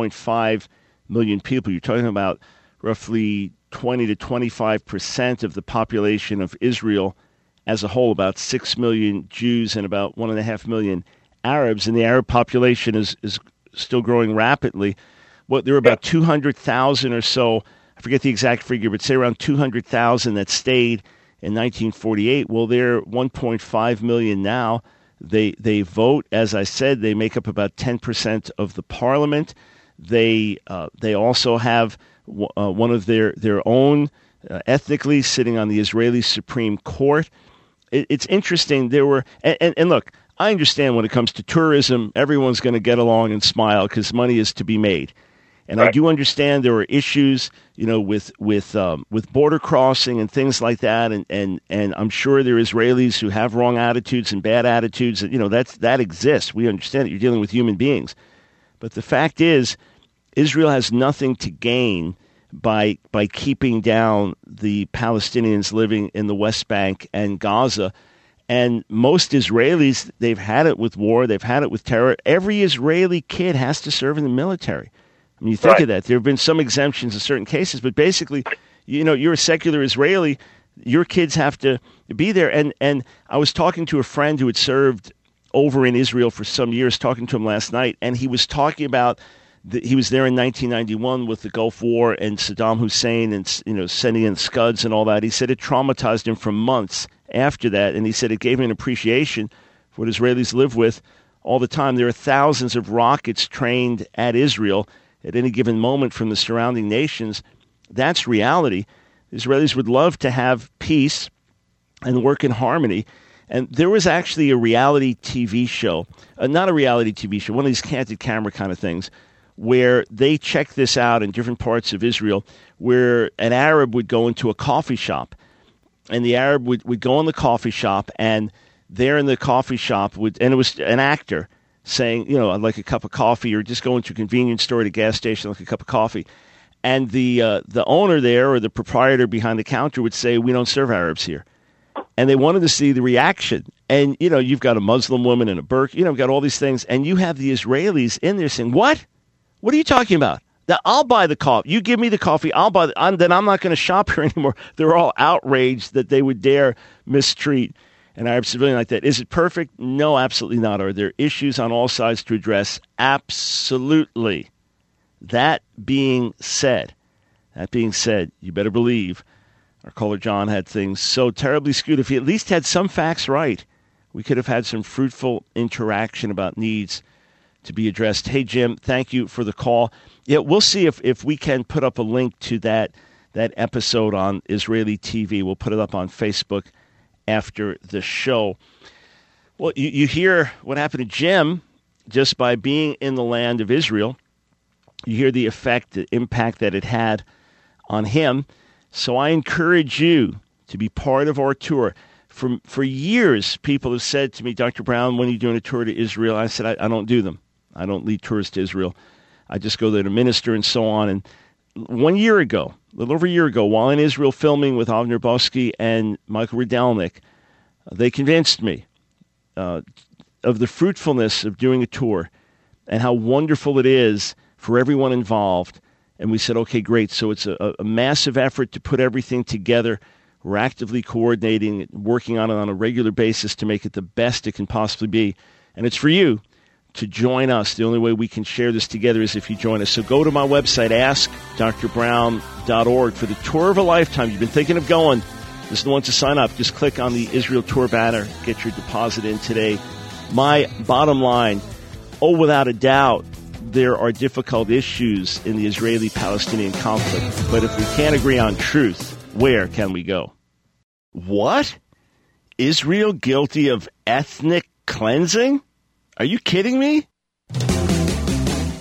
A: 1.5 million people. You're talking about roughly 20 to 25% of the population of Israel as a whole, about 6 million Jews and about 1.5 million Arabs, and the Arab population is still growing rapidly. There were about 200,000 or so, I forget the exact figure, but say around 200,000 that stayed in 1948. Well, they're 1.5 million now. They vote, as I said, they make up about 10% of the parliament. They also have one of their own ethnically sitting on the Israeli Supreme Court. It's interesting. There were and look, I understand when it comes to tourism, everyone's going to get along and smile because money is to be made. And right. I do understand there are issues, with border crossing and things like that, and I'm sure there are Israelis who have wrong attitudes and bad attitudes. That exists. We understand it. You're dealing with human beings, but the fact is, Israel has nothing to gain by keeping down the Palestinians living in the West Bank and Gaza. And most Israelis, they've had it with war, they've had it with terror. Every Israeli kid has to serve in the military. I mean, you think of that. There have been some exemptions in certain cases, but basically, you're a secular Israeli, your kids have to be there. And I was talking to a friend who had served over in Israel for some years, talking to him last night, and he was talking about he was there in 1991 with the Gulf War and Saddam Hussein and, sending in Scuds and all that. He said it traumatized him for months after that, and he said it gave him an appreciation for what Israelis live with all the time. There are thousands of rockets trained at Israel at any given moment from the surrounding nations. That's reality. Israelis would love to have peace and work in harmony. And there was actually a reality TV show, not a reality TV show, one of these candid camera kind of things, where they checked this out in different parts of Israel, where an Arab would go into a coffee shop, and the Arab would go in the coffee shop, and there in the coffee shop, and it was an actor saying, I'd like a cup of coffee, or just go into a convenience store at a gas station, like a cup of coffee. And the owner there, or the proprietor behind the counter, would say, we don't serve Arabs here. And they wanted to see the reaction. And, you've got a Muslim woman in a burqa, got all these things, and you have the Israelis in there saying, what? What are you talking about? I'll buy the coffee. You give me the coffee, I'll buy then I'm not going to shop here anymore. They're all outraged that they would dare mistreat an Arab civilian like that. Is it perfect? No, absolutely not. Are there issues on all sides to address? Absolutely. That being said, you better believe our caller John had things so terribly skewed. If he at least had some facts right, we could have had some fruitful interaction about needs to be addressed. Hey, Jim, thank you for the call. Yeah, we'll see if we can put up a link to that episode on Israeli TV. We'll put it up on Facebook after the show. Well, you hear what happened to Jim just by being in the land of Israel. You hear the effect, the impact that it had on him. So I encourage you to be part of our tour. For years, people have said to me, Dr. Brown, when are you doing a tour to Israel? I said, I don't do them. I don't lead tours to Israel. I just go there to minister and so on. And 1 year ago, a little over a year ago, while in Israel filming with Avner Bosky and Michael Rydelnik, they convinced me of the fruitfulness of doing a tour and how wonderful it is for everyone involved. And we said, okay, great. So it's a massive effort to put everything together. We're actively coordinating, working on it on a regular basis to make it the best it can possibly be. And it's for you to join us. The only way we can share this together is if you join us. So go to my website, askdrbrown.org, for the tour of a lifetime. You've been thinking of going. This is the one to sign up. Just click on the Israel Tour banner. Get your deposit in today. My bottom line, without a doubt, there are difficult issues in the Israeli-Palestinian conflict. But if we can't agree on truth, where can we go? What? Israel guilty of ethnic cleansing? Are you kidding me?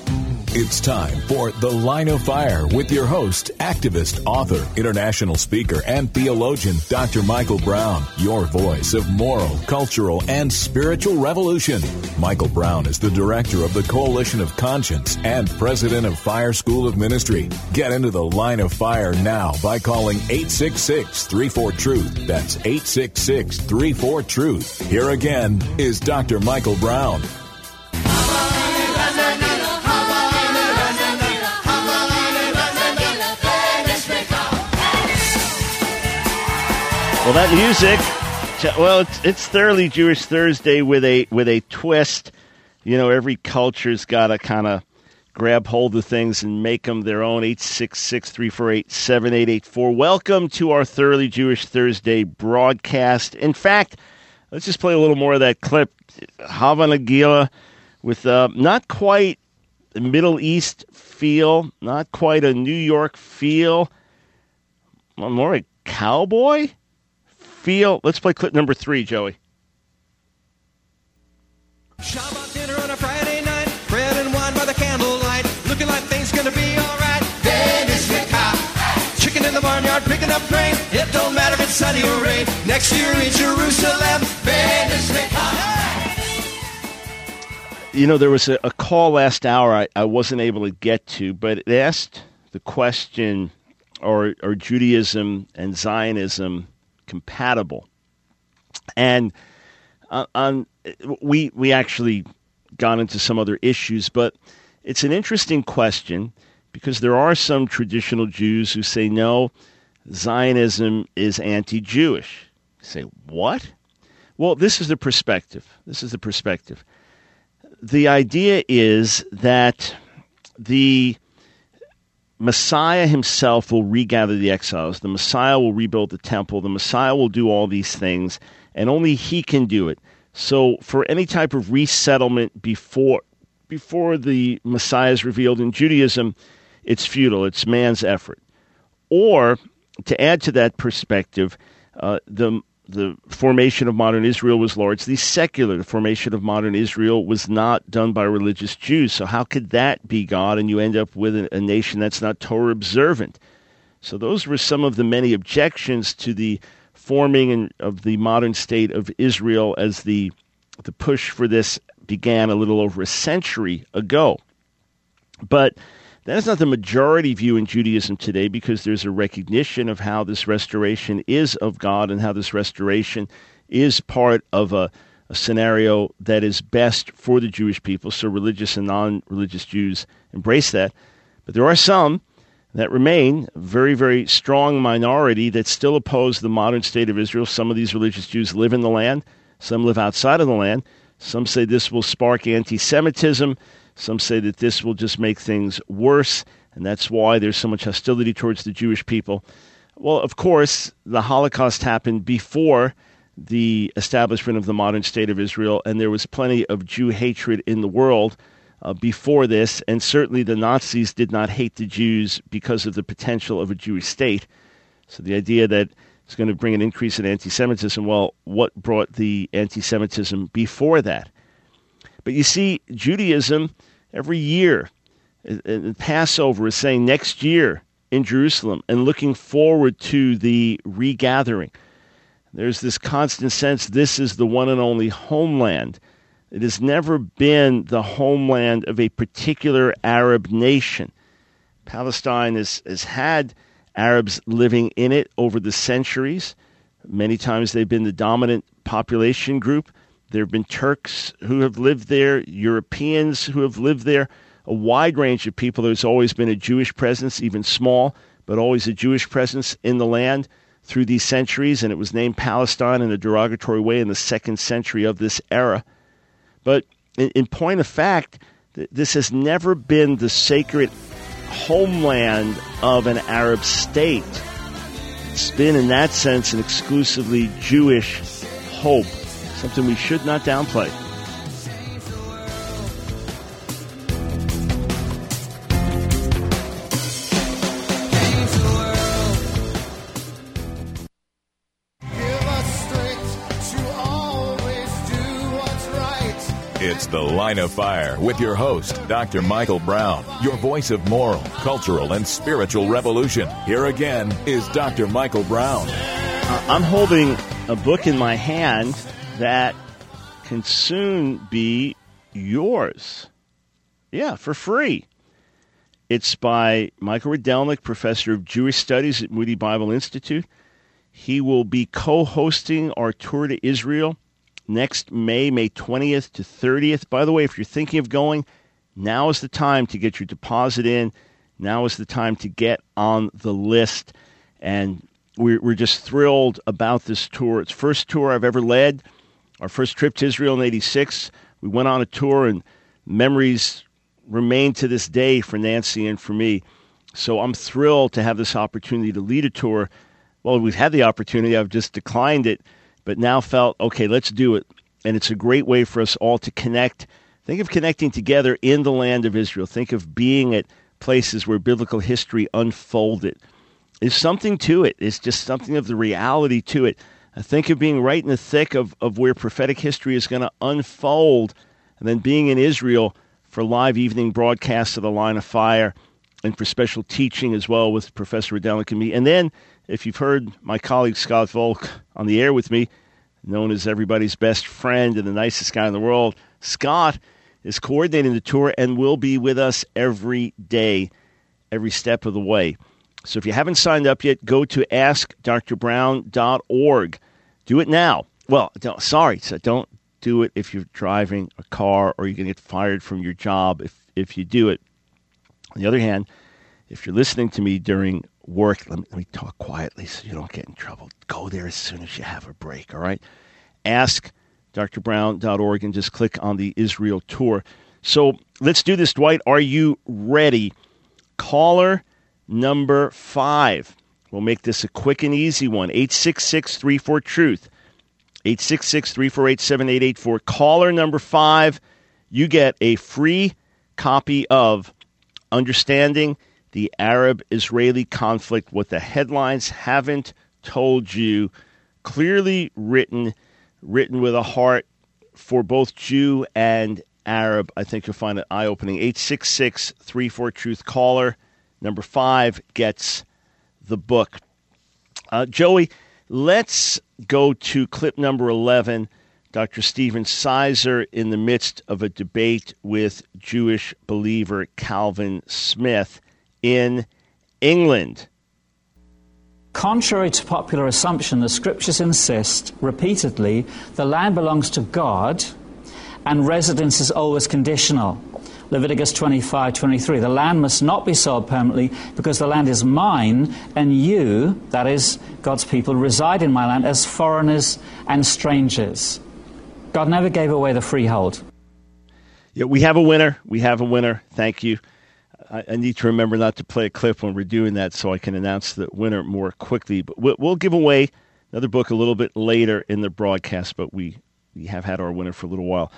B: It's time for The Line of Fire with your host, activist, author, international speaker, and theologian, Dr. Michael Brown, your voice of moral, cultural, and spiritual revolution. Michael Brown is the director of the Coalition of Conscience and president of Fire School of Ministry. Get into The Line of Fire now by calling 866-34-TRUTH. That's 866-34-TRUTH. Here again is Dr. Michael Brown.
A: Well, that music, well, it's Thoroughly Jewish Thursday with a twist. You know, every culture's got to kind of grab hold of things and make them their own. 866-348-7884. Welcome to our Thoroughly Jewish Thursday broadcast. In fact, let's just play a little more of that clip. Hava Nagila with not quite a Middle East feel, not quite a New York feel, more a cowboy feel. Let's play clip number 3, Joey.
K: Shabbat dinner on a Friday night, bread and wine by the candlelight, looking like things gonna be alright. Chicken in the barnyard picking up grain. It don't matter if it's sunny or rain. Next year in Jerusalem.
A: You know, there was a call last hour I wasn't able to get to, but it asked the question, are Judaism and Zionism compatible? And we actually got into some other issues, but it's an interesting question because there are some traditional Jews who say, no, Zionism is anti-Jewish. You say, what? Well, this is the perspective. The idea is that the Messiah himself will regather the exiles. The Messiah will rebuild the temple. The Messiah will do all these things, and only he can do it. So for any type of resettlement before the Messiah is revealed in Judaism, it's futile. It's man's effort. Or, to add to that perspective, the formation of modern Israel was largely secular. The formation of modern Israel was not done by religious Jews. So how could that be God? And you end up with a nation that's not Torah observant. So those were some of the many objections to the forming of the modern state of Israel as the push for this began a little over a century ago. But that is not the majority view in Judaism today, because there's a recognition of how this restoration is of God and how this restoration is part of a scenario that is best for the Jewish people. So religious and non-religious Jews embrace that. But there are some that remain, a very, very strong minority that still oppose the modern state of Israel. Some of these religious Jews live in the land. Some live outside of the land. Some say this will spark anti-Semitism. Some say that this will just make things worse, and that's why there's so much hostility towards the Jewish people. Well, of course, the Holocaust happened before the establishment of the modern state of Israel, and there was plenty of Jew hatred in the world before this, and certainly the Nazis did not hate the Jews because of the potential of a Jewish state. So the idea that it's going to bring an increase in anti-Semitism, well, what brought the anti-Semitism before that? But you see, Judaism, every year, Passover is saying next year in Jerusalem and looking forward to the regathering. There's this constant sense this is the one and only homeland. It has never been the homeland of a particular Arab nation. Palestine has had Arabs living in it over the centuries. Many times they've been the dominant population group. There have been Turks who have lived there, Europeans who have lived there, a wide range of people. There's always been a Jewish presence, even small, but always a Jewish presence in the land through these centuries, and it was named Palestine in a derogatory way in the 2nd century of this era. But in point of fact, this has never been the sacred homeland of an Arab state. It's been, in that sense, an exclusively Jewish hope. Something we should not downplay.
B: It's The Line of Fire with your host, Dr. Michael Brown, your voice of moral, cultural, and spiritual revolution. Here again is Dr. Michael Brown.
A: I'm holding a book in my hand that can soon be yours. Yeah, for free. It's by Michael Rydelnik, professor of Jewish Studies at Moody Bible Institute. He will be co-hosting our tour to Israel next May 20th to 30th. By the way, if you're thinking of going, now is the time to get your deposit in. Now is the time to get on the list. And we're just thrilled about this tour. It's the first tour I've ever led. Our first trip to Israel in 86. We went on a tour, and memories remain to this day for Nancy and for me. So I'm thrilled to have this opportunity to lead a tour. Well, we've had the opportunity. I've just declined it, but now felt, okay, let's do it. And it's a great way for us all to connect. Think of connecting together in the land of Israel. Think of being at places where biblical history unfolded. There's something to it. It's just something of the reality to it. I think of being right in the thick of where prophetic history is going to unfold, and then being in Israel for live evening broadcasts of The Line of Fire and for special teaching as well with Professor Rydelnik and me. And then, if you've heard my colleague Scott Volk on the air with me, known as everybody's best friend and the nicest guy in the world, Scott is coordinating the tour and will be with us every day, every step of the way. So if you haven't signed up yet, go to askdrbrown.org. Do it now. Well, don't do it if you're driving a car or you're going to get fired from your job if you do it. On the other hand, if you're listening to me during work, let me talk quietly so you don't get in trouble. Go there as soon as you have a break, all right? AskDrBrown.org and just click on the Israel tour. So let's do this, Dwight. Are you ready? Caller number 5. We'll make this a quick and easy one. 866-34-TRUTH. 866-348-7884. Caller number 5, you get a free copy of Understanding the Arab-Israeli Conflict, What the Headlines Haven't Told You. Clearly written with a heart for both Jew and Arab. I think you'll find it eye-opening. 866-34-TRUTH. Caller number 5 gets the book. Joey, let's go to clip number 11. Dr. Stephen Sizer in the midst of a debate with Jewish believer Calvin Smith in England.
C: Contrary to popular assumption, the scriptures insist repeatedly the land belongs to God and residence is always conditional. Leviticus 25:23, the land must not be sold permanently because the land is mine and you, that is, God's people, reside in my land as foreigners and strangers. God never gave away the freehold.
A: Yeah, we have a winner. We have a winner. Thank you. I need to remember not to play a clip when we're doing that so I can announce the winner more quickly. But we'll give away another book a little bit later in the broadcast, but we have had our winner for a little while.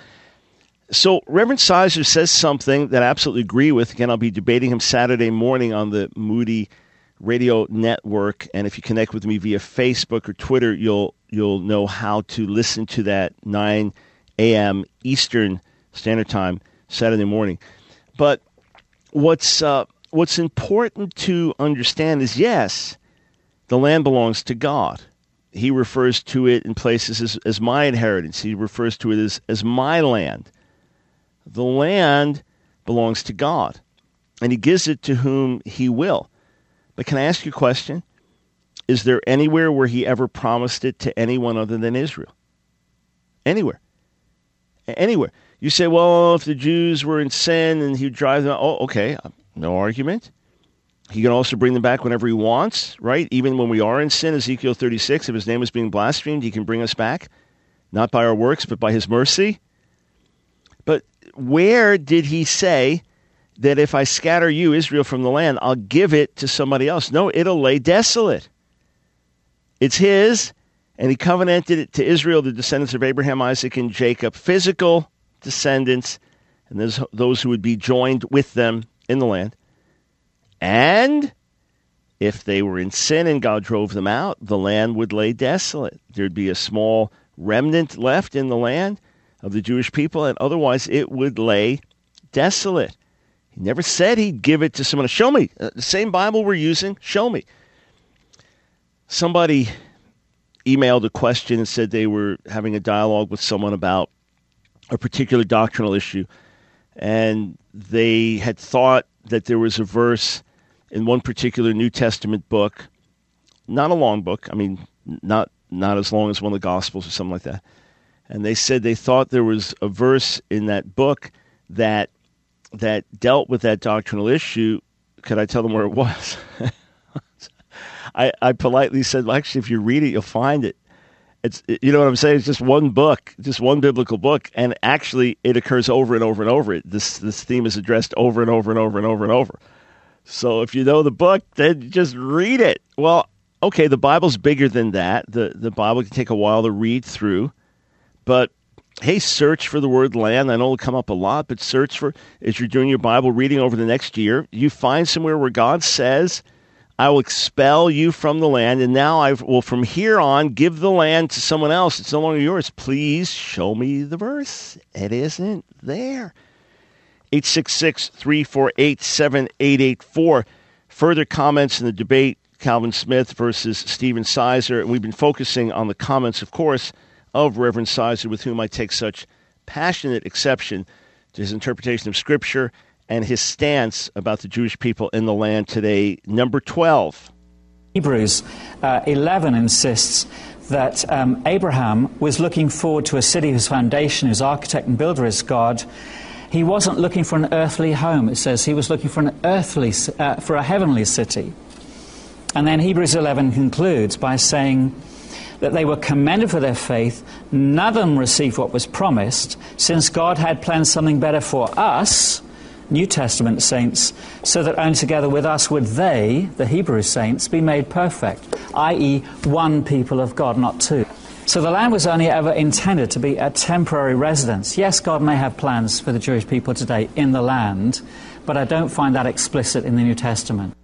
A: So Reverend Sizer says something that I absolutely agree with. Again, I'll be debating him Saturday morning on the Moody Radio Network. And if you connect with me via Facebook or Twitter, you'll know how to listen to that 9 a.m. Eastern Standard Time Saturday morning. But what's important to understand is, yes, the land belongs to God. He refers to it in places as my inheritance. He refers to it as my land. The land belongs to God, and he gives it to whom he will. But can I ask you a question? Is there anywhere where he ever promised it to anyone other than Israel? Anywhere. Anywhere. You say, well, if the Jews were in sin and he would drive them, oh, okay, no argument. He can also bring them back whenever he wants, right? Even when we are in sin, Ezekiel 36, if his name is being blasphemed, he can bring us back, not by our works, but by his mercy. But where did he say that if I scatter you, Israel, from the land, I'll give it to somebody else? No, it'll lay desolate. It's his, and he covenanted it to Israel, the descendants of Abraham, Isaac, and Jacob, physical descendants, and there's those who would be joined with them in the land. And if they were in sin and God drove them out, the land would lay desolate. There'd be a small remnant left in the land, of the Jewish people, and otherwise it would lay desolate. He never said he'd give it to someone. Show me. The same Bible we're using, show me. Somebody emailed a question and said they were having a dialogue with someone about a particular doctrinal issue, and they had thought that there was a verse in one particular New Testament book, not a long book, I mean, not as long as one of the Gospels or something like that. And they said they thought there was a verse in that book that dealt with that doctrinal issue. Could I tell them where it was? I politely said, well, actually, if you read it, you'll find it. You know what I'm saying? It's just one book, just one biblical book, and actually it occurs over and over and over. This theme is addressed over and over and over and over and over. So if you know the book, then just read it. Well, okay, the Bible's bigger than that. The Bible can take a while to read through, but hey, search for the word land. I know it'll come up a lot, but search for, as you're doing your Bible reading over the next year, you find somewhere where God says, I will expel you from the land, and now I will from here on give the land to someone else. It's no longer yours. Please show me the verse. It isn't there. 866-348-7884. Further comments in the debate, Calvin Smith versus Stephen Sizer. And we've been focusing on the comments, of course, of Reverend Sizer, with whom I take such passionate exception to his interpretation of Scripture and his stance about the Jewish people in the land today. Number 12.
C: Hebrews 11 insists that Abraham was looking forward to a city whose foundation, whose architect and builder is God. He wasn't looking for an earthly home. It says he was looking for for a heavenly city. And then Hebrews 11 concludes by saying that they were commended for their faith. None of them received what was promised, since God had planned something better for us, New Testament saints, so that only together with us would they, the Hebrew saints, be made perfect, i.e. one people of God, not two. So the land was only ever intended to be a temporary residence. Yes, God may have plans for the Jewish people today in the land, but I don't find that explicit in the New Testament.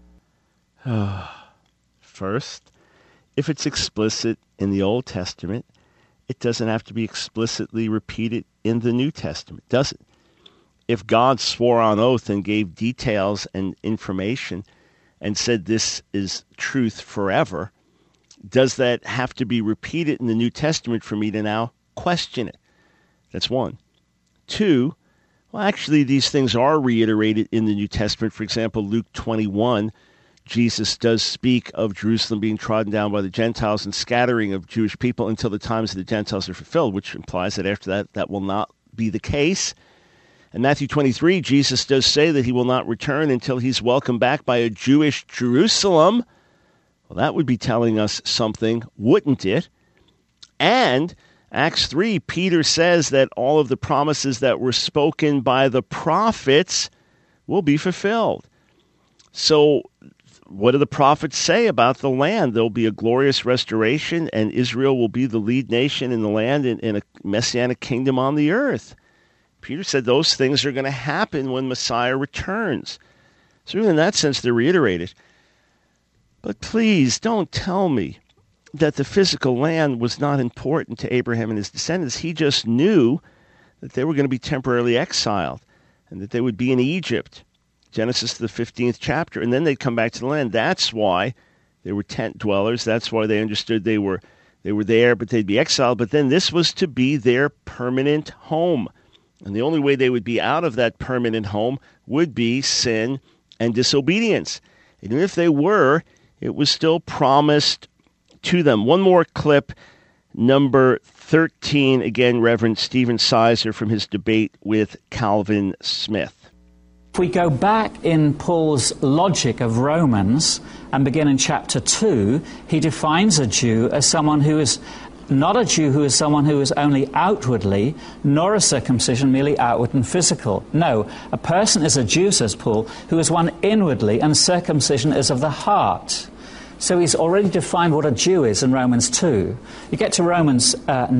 A: First, if it's explicit in the Old Testament, it doesn't have to be explicitly repeated in the New Testament, does it? If God swore on oath and gave details and information and said this is truth forever, does that have to be repeated in the New Testament for me to now question it? That's one. Two, well, actually, these things are reiterated in the New Testament. For example, Luke 21, Jesus does speak of Jerusalem being trodden down by the Gentiles and scattering of Jewish people until the times of the Gentiles are fulfilled, which implies that after that, that will not be the case. In Matthew 23, Jesus does say that he will not return until he's welcomed back by a Jewish Jerusalem. Well, that would be telling us something, wouldn't it? And Acts 3, Peter says that all of the promises that were spoken by the prophets will be fulfilled. So what do the prophets say about the land? There'll be a glorious restoration, and Israel will be the lead nation in the land in a messianic kingdom on the earth. Peter said those things are going to happen when Messiah returns. So in that sense, they're reiterated. But please don't tell me that the physical land was not important to Abraham and his descendants. He just knew that they were going to be temporarily exiled and that they would be in Egypt. Genesis, the 15th chapter, and then they'd come back to the land. That's why they were tent dwellers. That's why they understood they were there, but they'd be exiled. But then this was to be their permanent home. And the only way they would be out of that permanent home would be sin and disobedience. And if they were, it was still promised to them. One more clip, number 13, again, Reverend Stephen Sizer from his debate with Calvin Smith.
C: If we go back in Paul's logic of Romans and begin in chapter 2, he defines a Jew as someone who is not a Jew who is someone who is only outwardly, nor a circumcision merely outward and physical. No, a person is a Jew, says Paul, who is one inwardly, and circumcision is of the heart. So he's already defined what a Jew is in Romans 2. You get to Romans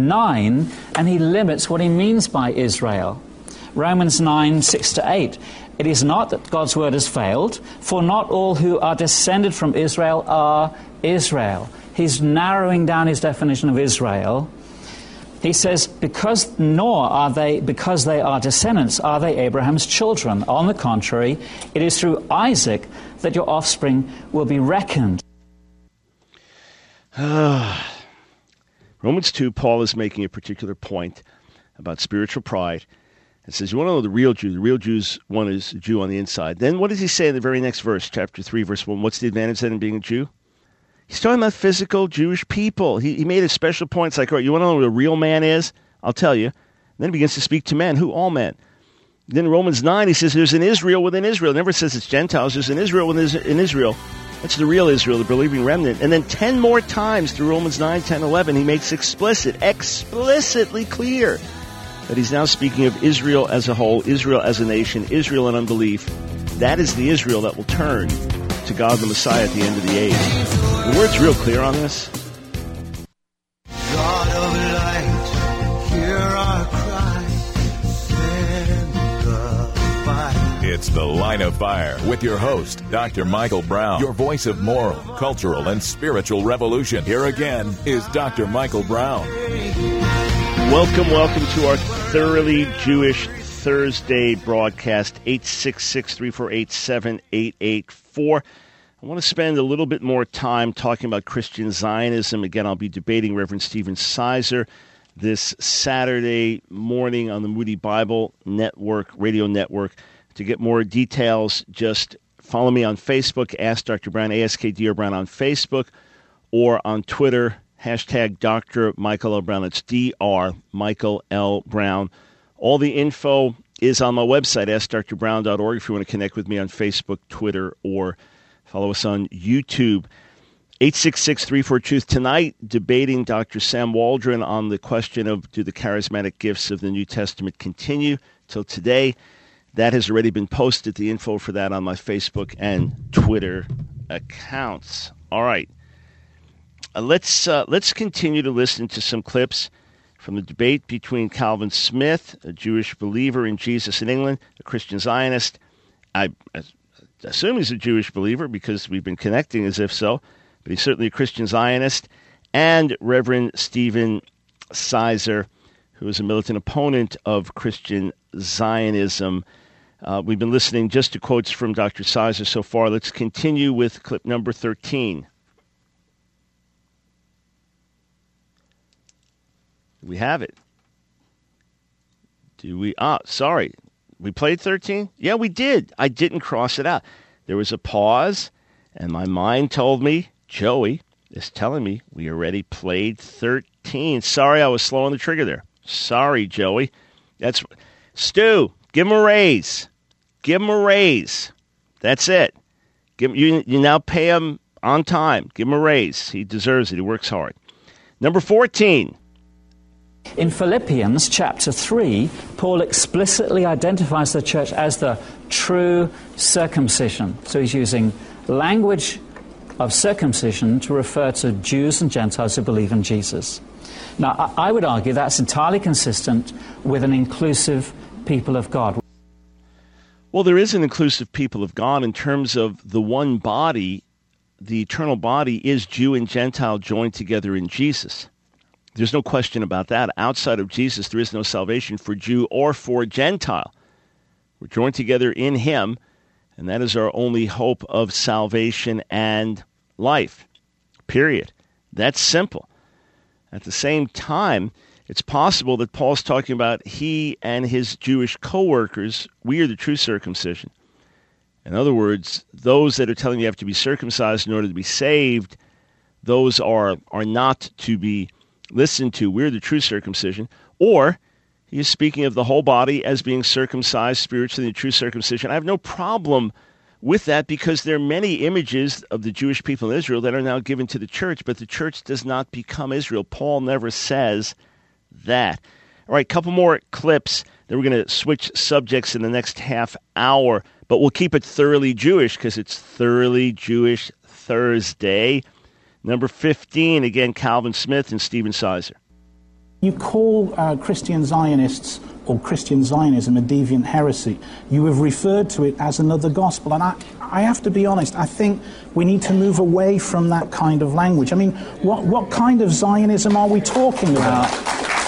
C: 9, and he limits what he means by Israel. Romans 9, 6-8. It is not that God's word has failed, for not all who are descended from Israel are Israel. He's narrowing down his definition of Israel. He says, because they are descendants, are they Abraham's children. On the contrary, it is through Isaac that your offspring will be reckoned.
A: Romans 2, Paul is making a particular point about spiritual pride. It says, you want to know the real Jew. The real one is a Jew on the inside. Then what does he say in the very next verse, chapter 3, verse 1? What's the advantage then in being a Jew? He's talking about physical Jewish people. He made a special point. It's like, all right, you want to know what a real man is? I'll tell you. And then he begins to speak to men. Who? All men. Then in Romans 9, he says there's an Israel within Israel. It never says it's Gentiles. There's an Israel within Israel. That's the real Israel, the believing remnant. And then 10 more times through Romans 9, 10, 11, he makes explicitly clear that he's now speaking of Israel as a whole, Israel as a nation, Israel in unbelief. That is the Israel that will turn to God the Messiah at the end of the age. The word's real clear on this.
E: God of light, hear our cry, send the fire.
B: It's The Line of Fire with your host, Dr. Michael Brown, your voice of moral, cultural, and spiritual revolution. Here again is Dr. Michael Brown.
A: Welcome to our Thoroughly Jewish Thursday broadcast, 866-348-7884. I want to spend a little bit more time talking about Christian Zionism. Again, I'll be debating Reverend Stephen Sizer this Saturday morning on the Moody Bible Network, radio network. To get more details, just follow me on Facebook, Ask Dr. Brown, ASKDR Brown on Facebook, or on Twitter, hashtag Dr. Michael L. Brown. It's Dr. Michael L. Brown. All the info is on my website, AskDrBrown.org, if you want to connect with me on Facebook, Twitter, or follow us on YouTube. 866-34-TRUTH. Tonight, debating Dr. Sam Waldron on the question of, do the charismatic gifts of the New Testament continue till today? That has already been posted, the info for that on my Facebook and Twitter accounts. All right. Let's continue to listen to some clips from the debate between Calvin Smith, a Jewish believer in Jesus in England, a Christian Zionist. I assume he's a Jewish believer because we've been connecting as if so, but he's certainly a Christian Zionist, and Reverend Stephen Sizer, who is a militant opponent of Christian Zionism. We've been listening just to quotes from Dr. Sizer so far. Let's continue with clip number 13. We have it. Do we? Sorry. We played 13? Yeah, we did. I didn't cross it out. There was a pause, and my mind told me, Joey is telling me we already played 13. Sorry, I was slow on the trigger there. Sorry, Joey. That's Stu, give him a raise. Give him a raise. That's it. You now pay him on time. Give him a raise. He deserves it. He works hard. Number 14.
C: In Philippians chapter 3, Paul explicitly identifies the church as the true circumcision. So he's using language of circumcision to refer to Jews and Gentiles who believe in Jesus. Now, I would argue that's entirely consistent with an inclusive people of God.
A: Well, there is an inclusive people of God in terms of the one body. The eternal body is Jew and Gentile joined together in Jesus. There's no question about that. Outside of Jesus, there is no salvation for Jew or for Gentile. We're joined together in Him, and that is our only hope of salvation and life. Period. That's simple. At the same time, it's possible that Paul's talking about he and his Jewish co-workers, we are the true circumcision. In other words, those that are telling you have to be circumcised in order to be saved, those are not to be listened to. We're the true circumcision. Or he is speaking of the whole body as being circumcised spiritually, the true circumcision. I have no problem with that because there are many images of the Jewish people in Israel that are now given to the church, but the church does not become Israel. Paul never says that. All right, couple more clips. Then we're going to switch subjects in the next half hour, but we'll keep it thoroughly Jewish because it's Thoroughly Jewish Thursday. Number 15, again, Calvin Smith and Stephen Sizer.
L: You call Christian Zionists or Christian Zionism a deviant heresy. You have referred to it as another gospel. And I have to be honest, I think we need to move away from that kind of language. I mean, what kind of Zionism are we talking about?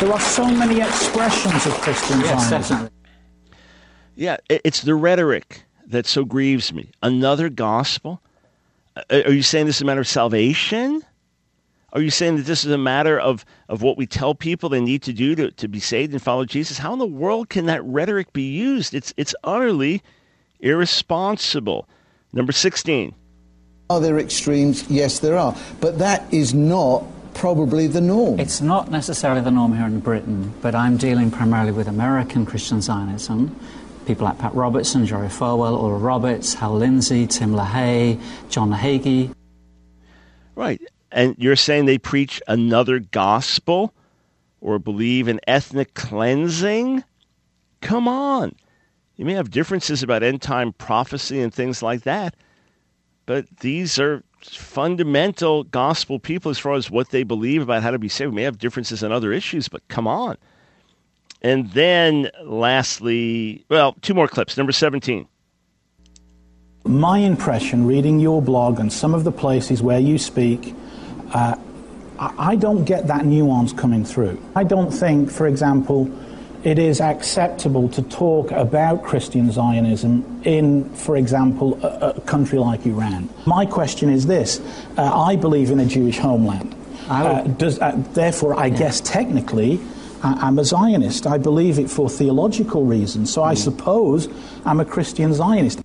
L: There are so many expressions of Christian Zionism.
C: Definitely.
A: Yeah, it's the rhetoric that so grieves me. Another gospel? Are you saying this is a matter of salvation? Are you saying that this is a matter of what we tell people they need to do to be saved and follow Jesus? How in the world can that rhetoric be used? It's utterly irresponsible. Number 16.
M: Are there extremes? Yes, there are. But that is not probably the norm.
C: It's not necessarily the norm here in Britain, but I'm dealing primarily with American Christian Zionism. People like Pat Robertson, Jerry Falwell, Oral Roberts, Hal Lindsey, Tim LaHaye, John Hagee.
A: Right. And you're saying they preach another gospel or believe in ethnic cleansing? Come on. You may have differences about end-time prophecy and things like that, but these are fundamental gospel people as far as what they believe about how to be saved. We may have differences on other issues, but come on. And then, lastly, well, two more clips. Number 17.
L: My impression, reading your blog and some of the places where you speak, I don't get that nuance coming through. I don't think, for example, it is acceptable to talk about Christian Zionism in, for example, a country like Iran. My question is this. I believe in a Jewish homeland. Therefore, I guess technically, I'm a Zionist. I believe it for theological reasons. So I suppose I'm a Christian Zionist.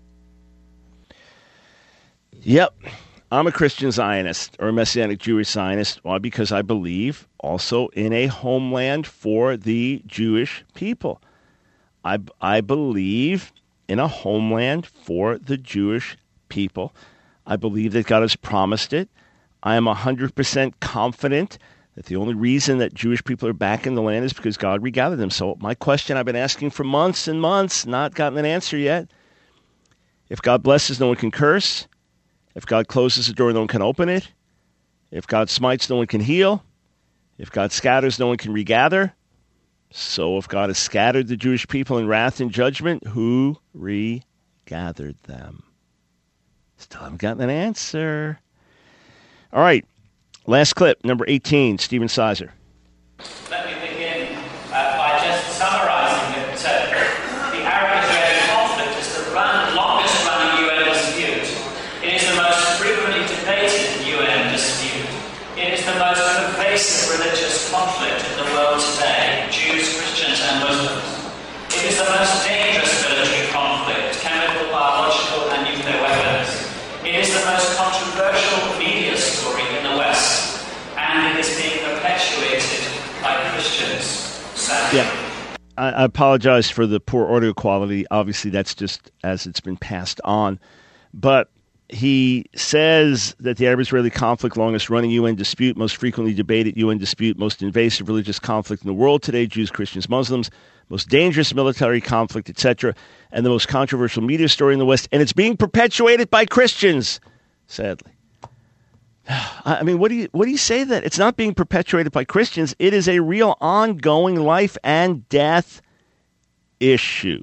A: Yep. I'm a Christian Zionist or a Messianic Jewish Zionist. Why? Because I believe also in a homeland for the Jewish people. I believe in a homeland for the Jewish people. I believe that God has promised it. I am 100% confident that the only reason that Jewish people are back in the land is because God regathered them. So my question I've been asking for months and months, not gotten an answer yet. If God blesses, no one can curse. If God closes the door, no one can open it. If God smites, no one can heal. If God scatters, no one can regather. So if God has scattered the Jewish people in wrath and judgment, who regathered them? Still haven't gotten an answer. All right. Last clip, number 18, Stephen Sizer.
N: Let me begin by just summarizing that the Arab-Israeli conflict is the longest-running UN dispute. It is the most frequently debated UN dispute. It is the most pervasive religious conflict in the world today, Jews, Christians, and Muslims. It is the most dangerous military conflict, chemical, biological, and nuclear weapons. It is the most controversial media story in the West, and it is being perpetuated by Christians, sadly.
A: Yeah. I apologize for the poor audio quality. Obviously, that's just as it's been passed on. But he says that the Arab-Israeli conflict, longest-running UN dispute, most frequently debated UN dispute, most invasive religious conflict in the world today, Jews, Christians, Muslims, most dangerous military conflict, etc., and the most controversial media story in the West, and it's being perpetuated by Christians, sadly. I mean, what do you say that? It's not being perpetuated by Christians. It is a real ongoing life and death issue.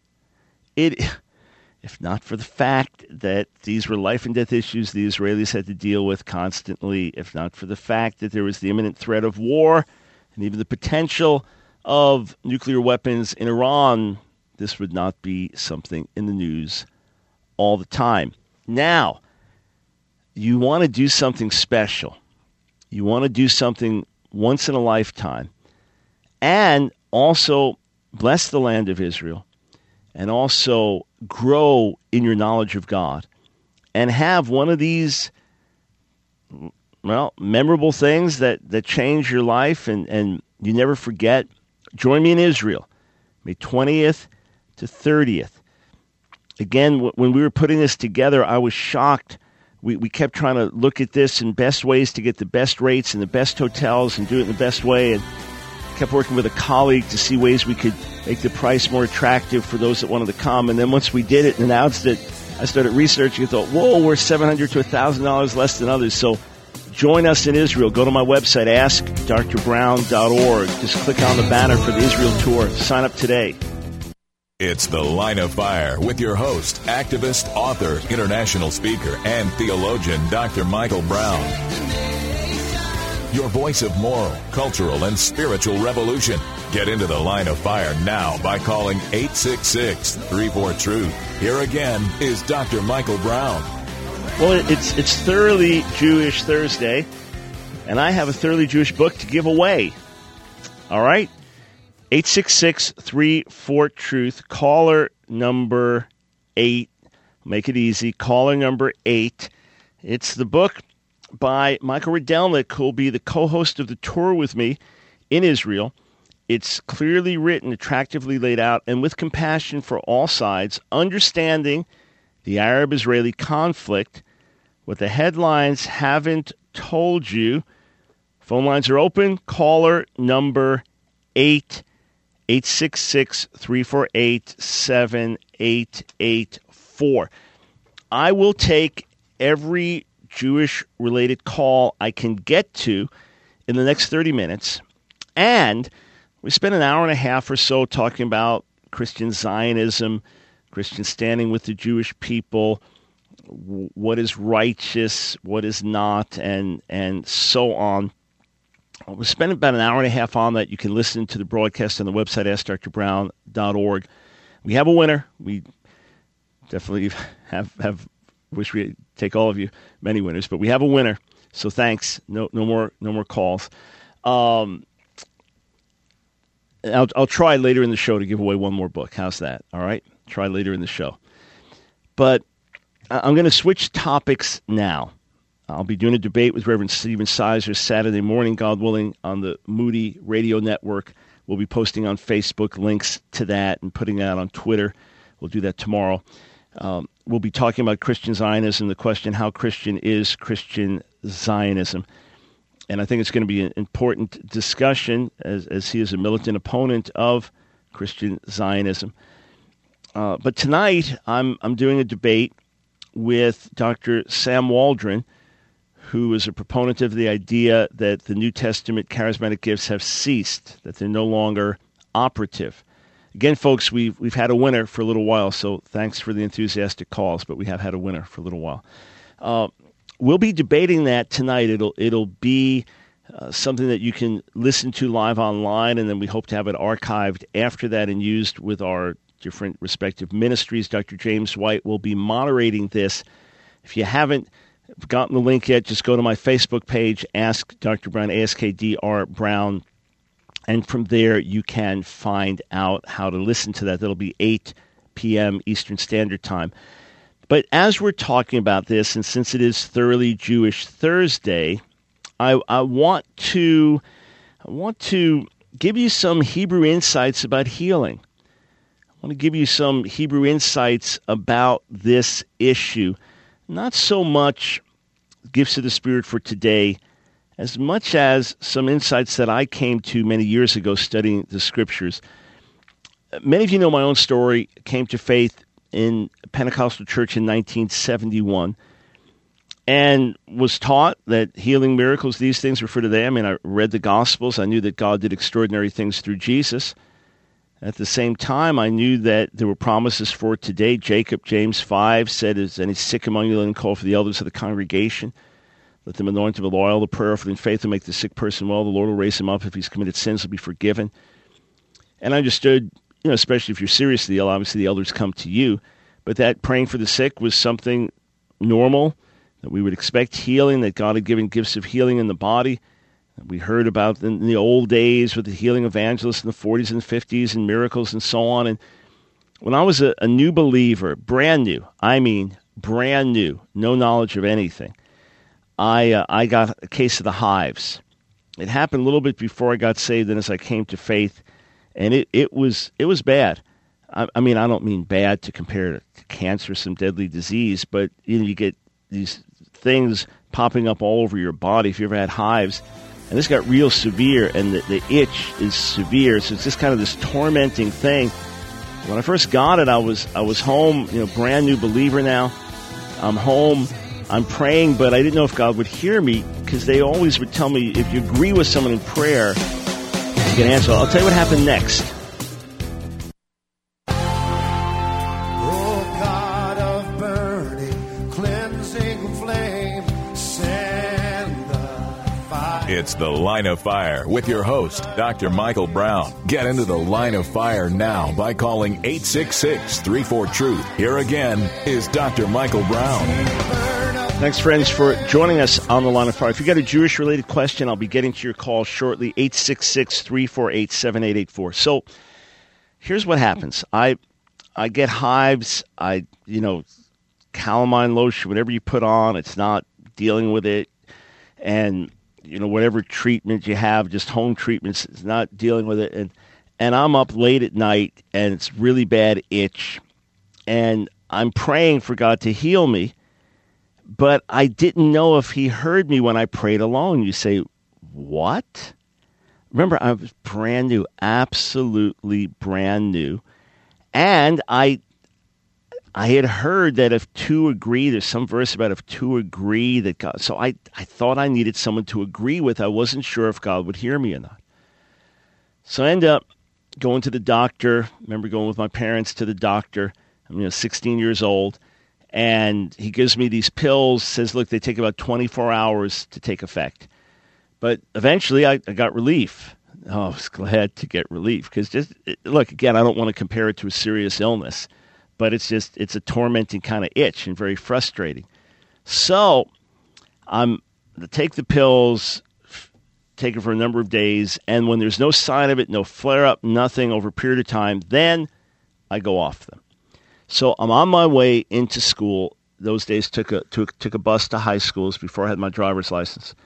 A: If not for the fact that these were life and death issues the Israelis had to deal with constantly, if not for the fact that there was the imminent threat of war and even the potential of nuclear weapons in Iran, this would not be something in the news all the time. Now, you want to do something special. You want to do something once in a lifetime and also bless the land of Israel and also grow in your knowledge of God and have one of these, memorable things that change your life and you never forget. Join me in Israel, May 20th to 30th. Again, when we were putting this together, I was shocked. We kept trying to look at this and best ways to get the best rates and the best hotels and do it in the best way, and kept working with a colleague to see ways we could make the price more attractive for those that wanted to come. And then once we did it and announced it, I started researching and thought, whoa, we're $700 to $1,000 less than others. So join us in Israel. Go to my website, askdrbrown.org. Just click on the banner for the Israel tour. Sign up today.
B: It's The Line of Fire with your host, activist, author, international speaker, and theologian, Dr. Michael Brown. your voice of moral, cultural, and spiritual revolution. Get into the line of fire now by calling 866-34-TRUTH. Here again is Dr. Michael Brown.
A: Well, it's Thoroughly Jewish Thursday, and I have a Thoroughly Jewish book to give away. All right? 866-34-TRUTH. Caller number 8. Make it easy. Caller number 8. It's the book by Michael Rydelnik, who will be the co-host of the tour with me in Israel. It's clearly written, attractively laid out, and with compassion for all sides, understanding the Arab-Israeli conflict, what the headlines haven't told you. Phone lines are open. Caller number 8, 866-348-7884. I will take every Jewish-related call I can get to in the next 30 minutes. And we spent an hour and a half or so talking about Christian Zionism, Christian standing with the Jewish people, what is righteous, what is not, and so on. We spent about an hour and a half on that. You can listen to the broadcast on the website, AskDrBrown.org. We have a winner. We definitely have wish we take all of you, many winners, but we have a winner. So thanks. No more calls. I'll try later in the show to give away one more book. How's that? All right? Try later in the show. But I'm going to switch topics now. I'll be doing a debate with Reverend Stephen Sizer Saturday morning, God willing, on the Moody Radio Network. We'll be posting on Facebook links to that and putting that on Twitter. We'll do that tomorrow. We'll be talking about Christian Zionism, the question, how Christian is Christian Zionism? And I think it's going to be an important discussion as he is a militant opponent of Christian Zionism. But tonight, I'm doing a debate with Dr. Sam Waldron, who is a proponent of the idea that the New Testament charismatic gifts have ceased, that they're no longer operative. Again, folks, we've had a winner for a little while, so thanks for the enthusiastic calls, but we have had a winner for a little while. We'll be debating that tonight. It'll be something that you can listen to live online, and then we hope to have it archived after that and used with our different respective ministries. Dr. James White will be moderating this. If you haven't gotten the link yet, just go to my Facebook page, Ask Dr. Brown, AskDR Brown, and from there you can find out how to listen to that. That'll be 8 p.m. Eastern Standard Time. But as we're talking about this, and since it is Thoroughly Jewish Thursday, I want to give you some Hebrew insights about healing. I want to give you some Hebrew insights about this issue. Not so much gifts of the Spirit for today, as much as some insights that I came to many years ago studying the Scriptures. Many of you know my own story. Came to faith in Pentecostal church in 1971 and was taught that healing, miracles, these things refer to them. I mean, I read the Gospels. I knew that God did extraordinary things through Jesus. At the same time, I knew that there were promises for today. Jacob, James 5, said, is any sick among you, let him call for the elders of the congregation. Let them anoint him with oil, the prayer of faith will make the sick person well. The Lord will raise him up. If he's committed sins, he'll be forgiven. And I understood, especially if you're seriously ill, obviously the elders come to you, but that praying for the sick was something normal, that we would expect healing, that God had given gifts of healing in the body. We heard about in the old days with the healing evangelists in the 40s and 50s and miracles and so on. And when I was a new believer, brand new, no knowledge of anything, I got a case of the hives. It happened a little bit before I got saved and as I came to faith, and it was bad. I mean, I don't mean bad to compare to cancer, some deadly disease, but you get these things popping up all over your body if you ever had hives. And this got real severe, and the itch is severe, so it's just kind of this tormenting thing. When I first got it, I was home, brand new believer now. I'm home, I'm praying, but I didn't know if God would hear me, because they always would tell me, if you agree with someone in prayer, you can answer. I'll tell you what happened next.
B: It's The Line of Fire with your host, Dr. Michael Brown. Get into the Line of Fire now by calling 866-34-TRUTH. Here again is Dr. Michael Brown.
A: Thanks, friends, for joining us on The Line of Fire. If you've got a Jewish-related question, I'll be getting to your call shortly, 866-348-7884. So here's what happens. I get hives. Calamine lotion, whatever you put on, it's not dealing with it. And, whatever treatment you have, just home treatments, it's not dealing with it. And I'm up late at night, and it's really bad itch. And I'm praying for God to heal me. But I didn't know if he heard me when I prayed alone. You say, what? Remember, I was brand new, absolutely brand new. And I had heard that if two agree, there's some verse about if two agree that God. So I thought I needed someone to agree with. I wasn't sure if God would hear me or not. So I end up going to the doctor. I remember going with my parents to the doctor. I'm 16 years old. And he gives me these pills, says, look, they take about 24 hours to take effect. But eventually I got relief. Oh, I was glad to get relief. Because look, again, I don't want to compare it to a serious illness. But it's a tormenting kind of itch and very frustrating. So I take the pills, take it for a number of days. And when there's no sign of it, no flare-up, nothing over a period of time, then I go off them. So I'm on my way into school. Those days took a bus to high schools before I had my driver's license.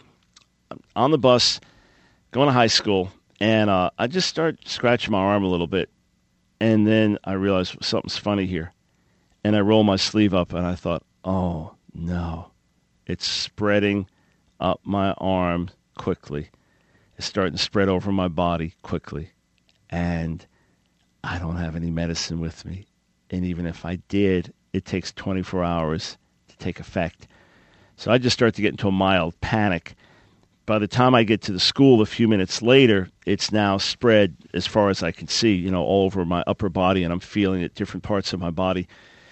A: I'm on the bus, going to high school, and I just start scratching my arm a little bit. And then I realized something's funny here. And I roll my sleeve up, and I thought, oh, no. It's spreading up my arm quickly. It's starting to spread over my body quickly. And I don't have any medicine with me. And even if I did, it takes 24 hours to take effect. So I just start to get into a mild panic. By the time I get to the school a few minutes later, it's now spread as far as I can see, all over my upper body, and I'm feeling it different parts of my body,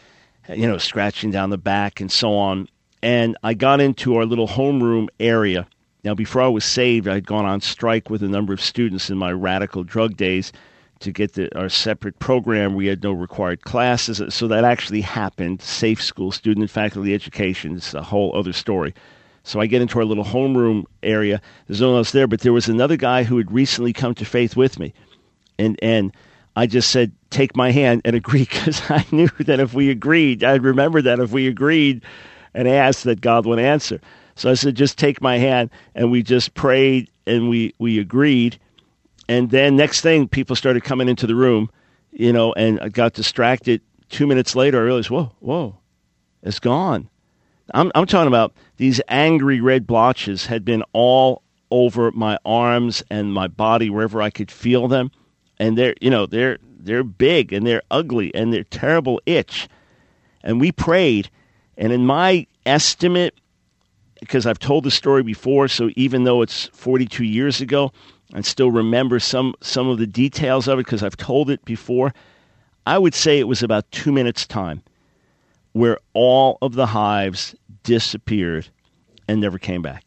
A: scratching down the back and so on. And I got into our little homeroom area. Now, before I was saved, I had gone on strike with a number of students in my radical drug days to get our separate program. We had no required classes, so that actually happened. Safe school, student and faculty education. It's a whole other story. So I get into our little homeroom area. There's no one else there, but there was another guy who had recently come to faith with me. And I just said, take my hand and agree, because I knew that if we agreed, I'd remember that if we agreed and asked, that God would answer. So I said, just take my hand, and we just prayed, and we agreed. And then next thing, people started coming into the room, and I got distracted. 2 minutes later, I realized, whoa, it's gone. I'm talking about these angry red blotches had been all over my arms and my body, wherever I could feel them. And they're big, and they're ugly, and they're terrible itch. And we prayed. And in my estimate, because I've told the story before, so even though it's 42 years ago, I still remember some of the details of it because I've told it before. I would say it was about 2 minutes' time where all of the hives disappeared and never came back.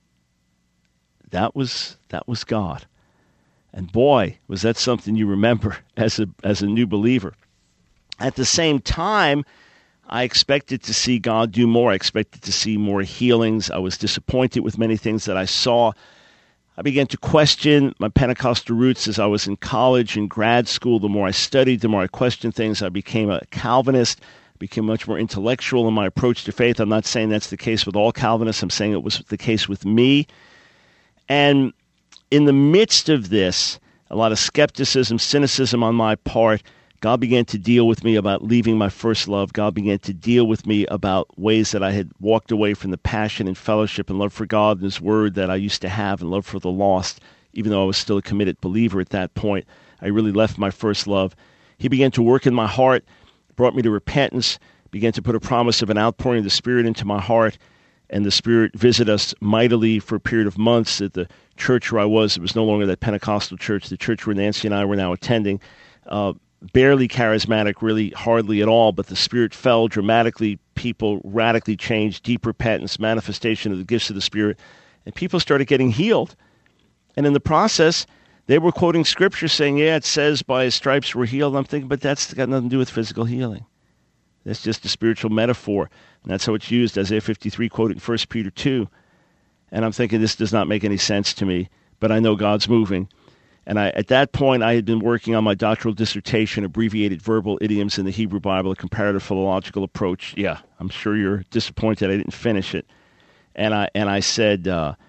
A: That was God. And boy, was that something you remember as a new believer. At the same time, I expected to see God do more. I expected to see more healings. I was disappointed with many things that I saw. I began to question my Pentecostal roots as I was in college and grad school. The more I studied, the more I questioned things. I became a Calvinist, became much more intellectual in my approach to faith. I'm not saying that's the case with all Calvinists. I'm saying it was the case with me. And in the midst of this, a lot of skepticism, cynicism on my part, God began to deal with me about leaving my first love. God began to deal with me about ways that I had walked away from the passion and fellowship and love for God and His Word that I used to have and love for the lost. Even though I was still a committed believer at that point, I really left my first love. He began to work in my heart, brought me to repentance, began to put a promise of an outpouring of the Spirit into my heart, and the Spirit visited us mightily for a period of months at the church where I was. It was no longer that Pentecostal church, the church where Nancy and I were now attending. Barely charismatic, really hardly at all, but the Spirit fell dramatically. People radically changed, deep repentance, manifestation of the gifts of the Spirit. and people started getting healed. And in the process, they were quoting scripture saying, yeah, it says by his stripes we're healed. I'm thinking, but that's got nothing to do with physical healing. That's just a spiritual metaphor. And that's how it's used, Isaiah 53, quoting 1 Peter 2. And I'm thinking, this does not make any sense to me, but I know God's moving. And at that point, I had been working on my doctoral dissertation, Abbreviated Verbal Idioms in the Hebrew Bible, a comparative philological approach. Yeah, I'm sure you're disappointed I didn't finish it. And I said,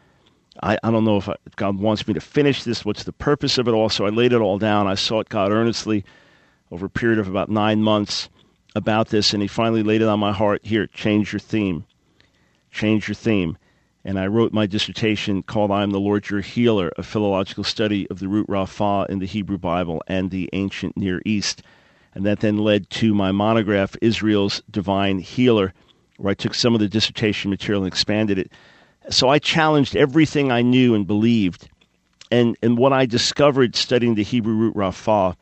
A: I don't know if God wants me to finish this. What's the purpose of it all? So I laid it all down. I sought God earnestly over a period of about 9 months about this, and he finally laid it on my heart. Here, change your theme. Change your theme. And I wrote my dissertation called I Am the Lord Your Healer, a philological study of the root Rapha in the Hebrew Bible and the ancient Near East. And that then led to my monograph, Israel's Divine Healer, where I took some of the dissertation material and expanded it. So I challenged everything I knew and believed. And what I discovered studying the Hebrew root Rapha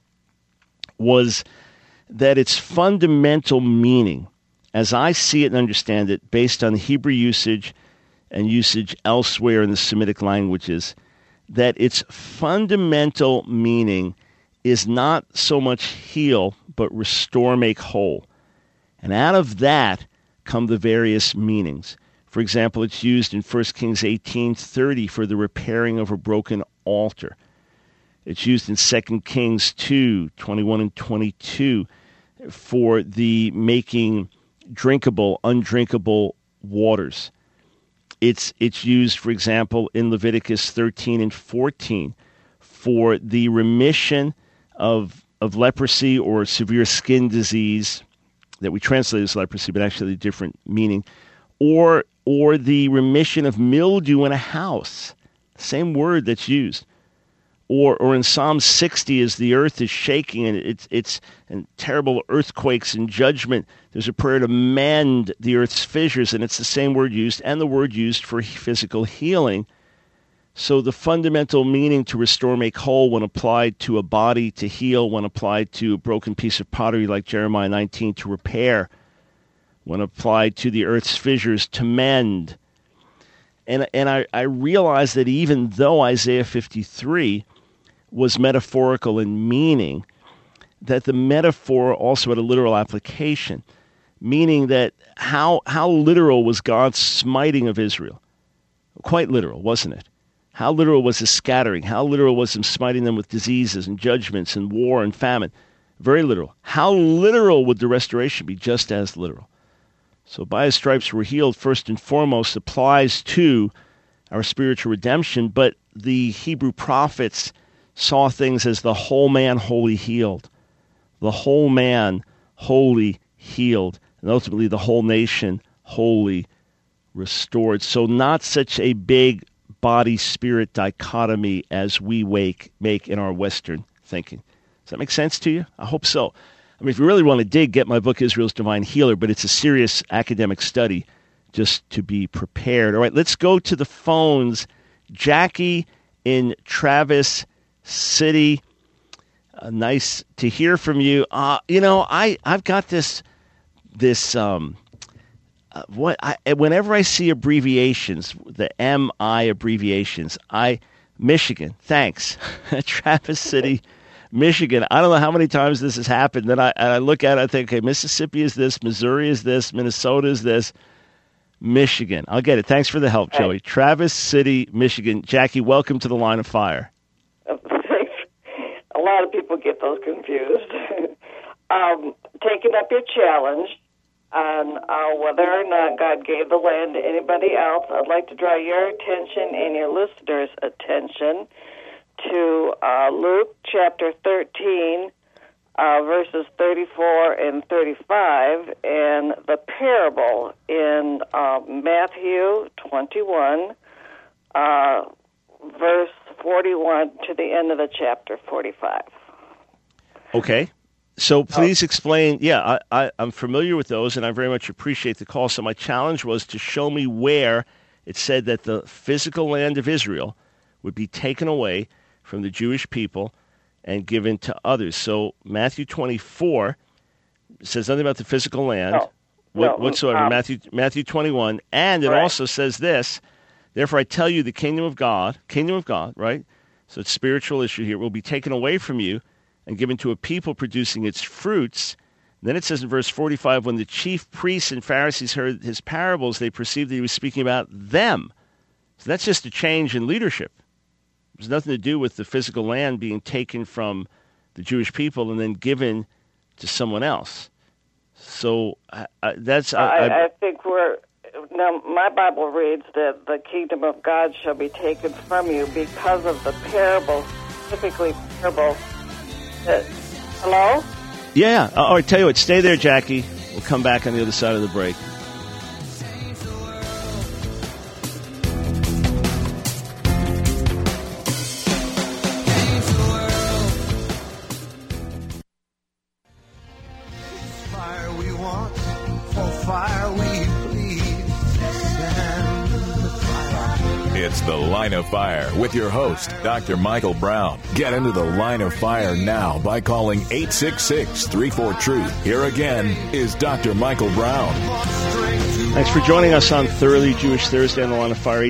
A: was that its fundamental meaning, as I see it and understand it, based on Hebrew usage and usage elsewhere in the Semitic languages, that its fundamental meaning is not so much heal, but restore, make whole. And out of that come the various meanings. For example, it's used in 1 Kings 18:30 for the repairing of a broken altar. It's used in 2 Kings 2:21 and 22 for the making drinkable, undrinkable waters. It's used, for example, in Leviticus 13 and 14 for the remission of leprosy or severe skin disease that we translate as leprosy, but actually a different meaning, or the remission of mildew in a house, same word that's used. Or in Psalm 60, as the earth is shaking and it's and terrible earthquakes and judgment, there's a prayer to mend the earth's fissures, and it's the same word used and the word used for physical healing. So the fundamental meaning to restore, make whole, when applied to a body, to heal, when applied to a broken piece of pottery like Jeremiah 19, to repair, when applied to the earth's fissures, to mend. And I realized that even though Isaiah 53 was metaphorical in meaning, that the metaphor also had a literal application, meaning that how literal was God's smiting of Israel? Quite literal, wasn't it? How literal was his scattering? How literal was him smiting them with diseases and judgments and war and famine? Very literal. How literal would the restoration be? Just as literal. So by his stripes we're healed, first and foremost, applies to our spiritual redemption, but the Hebrew prophets saw things as the whole man wholly healed. The whole man wholly healed. And ultimately the whole nation wholly restored. So not such a big body-spirit dichotomy as we make in our Western thinking. Does that make sense to you? I hope so. I mean, if you really want to dig, get my book, Israel's Divine Healer, but it's a serious academic study just to be prepared. All right, let's go to the phones. Jackie in Travis City. Nice to hear from you. I've got this whenever I see abbreviations, the MI abbreviations, Michigan, thanks. Travis City, Michigan. I don't know how many times this has happened. Then I look at it, I think, okay, Mississippi is this, Missouri is this, Minnesota is this, Michigan. I'll get it. Thanks for the help, Joey. Travis City, Michigan. Jackie, welcome to the Line of Fire.
O: Thanks. A lot of people get those confused. Taking up your challenge on whether or not God gave the land to anybody else, I'd like to draw your attention and your listeners' attention to Luke chapter 13, verses 34 and 35, and the parable in Matthew 21, verse 41 to the end of the chapter 45.
A: Okay. So please explain. Yeah, I'm familiar with those, and I very much appreciate the call. So my challenge was to show me where it said that the physical land of Israel would be taken away from the Jewish people and given to others. So Matthew 24 says nothing about the physical land whatsoever. Matthew 21, and it also says this, Therefore I tell you, the kingdom of God, right? So it's spiritual issue here, will be taken away from you and given to a people producing its fruits. And then it says in verse 45, when the chief priests and Pharisees heard his parables, they perceived that he was speaking about them. So that's just a change in leadership. There's nothing to do with the physical land being taken from the Jewish people and then given to someone else. So that's...
O: I think now my Bible reads that the kingdom of God shall be taken from you because of the parable, specifically parable that... Hello?
A: Yeah. All right, tell you what, stay there, Jackie. We'll come back on the other side of the break.
E: Fire we want, for fire we bleed. Send the fire.
B: It's The Line of Fire with your host, Dr. Michael Brown. Get into the Line of Fire now by calling 866-34-TRUTH. Here again is Dr. Michael Brown.
A: Thanks for joining us on Thoroughly Jewish Thursday on the Line of Fire,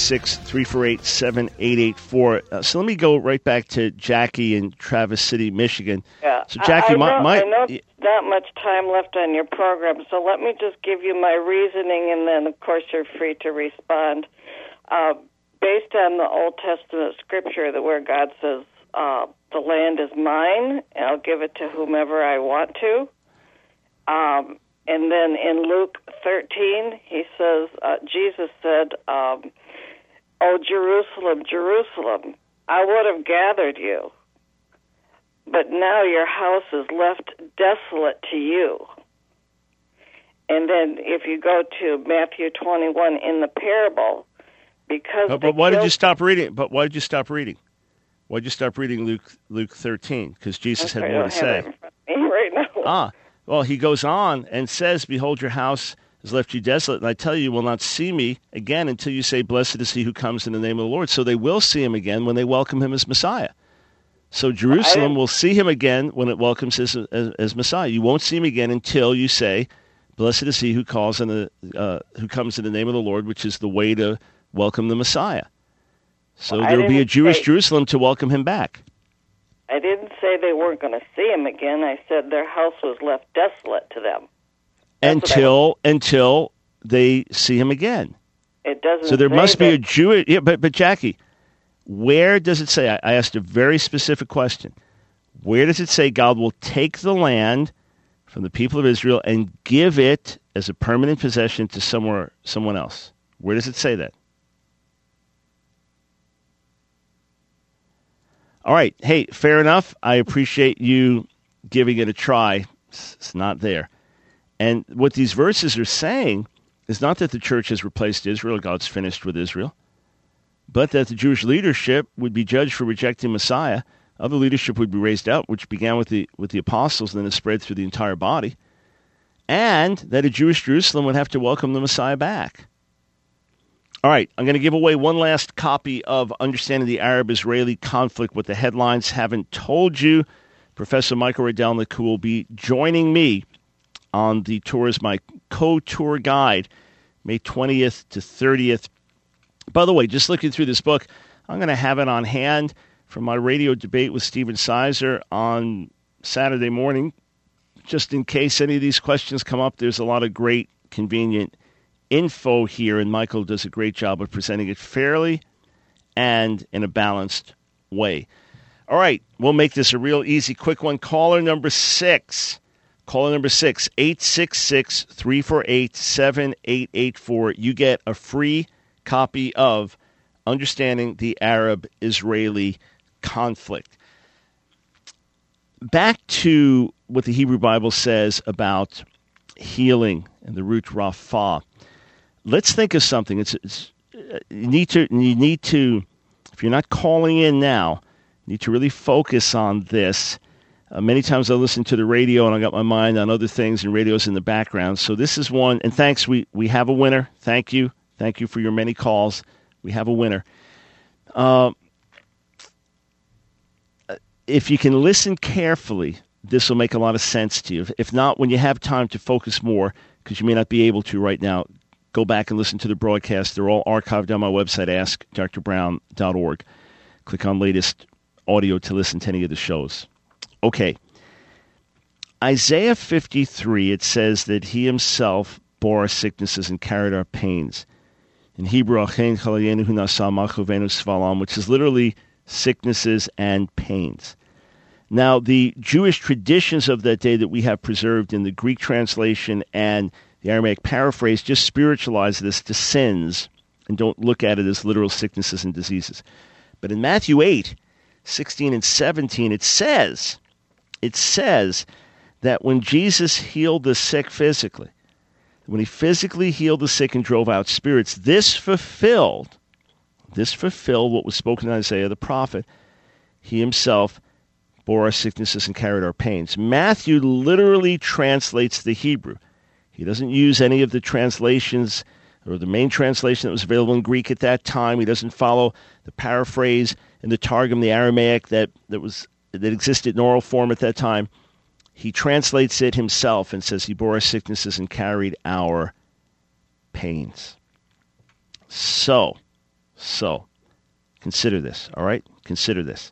A: 866-348-7884. So let me go right back to Jackie in Traverse City, Michigan.
O: Yeah.
A: So Jackie,
O: I know not much time left on your program, so let me just give you my reasoning, and then, of course, you're free to respond. Based on the Old Testament scripture where God says, the land is mine, and I'll give it to whomever I want to. And then in Luke 13, he says, Jesus said, oh, Jerusalem, Jerusalem, I would have gathered you, but now your house is left desolate to you. And then if you go to Matthew 21 in the parable, because
A: but why did you stop reading? But why did you stop reading? Why did you stop reading Luke 13? Because Jesus had more to say.
O: Right now.
A: Well, he goes on and says, behold, your house has left you desolate, and I tell you will not see me again until you say, blessed is he who comes in the name of the Lord. So they will see him again when they welcome him as Messiah. So Jerusalem will see him again when it welcomes him as Messiah. You won't see him again until you say, blessed is he who comes in the name of the Lord, which is the way to welcome the Messiah. So there will be a Jewish Jerusalem to welcome him back.
O: I didn't say they weren't going to see him again. I said their house was left desolate to them.
A: Until they see him again.
O: It doesn't.
A: So there must be a Jewish... Yeah, but Jackie, where does it say... I asked a very specific question. Where does it say God will take the land from the people of Israel and give it as a permanent possession to someone else? Where does it say that? All right. Hey, fair enough. I appreciate you giving it a try. It's not there. And what these verses are saying is not that the church has replaced Israel, God's finished with Israel, but that the Jewish leadership would be judged for rejecting Messiah. Other leadership would be raised up, which began with the apostles and then has spread through the entire body, and that a Jewish Jerusalem would have to welcome the Messiah back. All right, I'm going to give away one last copy of Understanding the Arab-Israeli Conflict, What the Headlines Haven't Told You. Professor Michael Rydelnik, who will be joining me on the tour as my co-tour guide, May 20th to 30th. By the way, just looking through this book, I'm going to have it on hand for my radio debate with Stephen Sizer on Saturday morning. Just in case any of these questions come up, there's a lot of great, convenient info here, and Michael does a great job of presenting it fairly and in a balanced way. All right, we'll make this a real easy, quick one. Caller number 6, 866-348-7884. You get a free copy of Understanding the Arab-Israeli Conflict. Back to what the Hebrew Bible says about healing and the root rapha. Let's think of something. You need to, if you're not calling in now, you need to really focus on this. Many times I listen to the radio and I got my mind on other things, and radio's in the background. So this is one, and thanks, we have a winner. Thank you for your many calls. We have a winner. If you can listen carefully, this will make a lot of sense to you. If not, when you have time to focus more, because you may not be able to right now, go back and listen to the broadcast. They're all archived on my website, AskDrBrown.org. Click on latest audio to listen to any of the shows. Okay. Isaiah 53, it says that he himself bore our sicknesses and carried our pains. In Hebrew, which is literally sicknesses and pains. Now, the Jewish traditions of that day that we have preserved in the Greek translation and the Aramaic paraphrase just spiritualize this to sins and don't look at it as literal sicknesses and diseases. But in Matthew 8, 16 and 17, it says that when Jesus healed the sick physically, when he physically healed the sick and drove out spirits, this fulfilled what was spoken in Isaiah the prophet. He himself bore our sicknesses and carried our pains. Matthew literally translates the Hebrew. He doesn't use any of the translations or the main translation that was available in Greek at that time. He doesn't follow the paraphrase in the Targum, the Aramaic that existed in oral form at that time. He translates it himself and says he bore our sicknesses and carried our pains. So, consider this, all right? Consider this.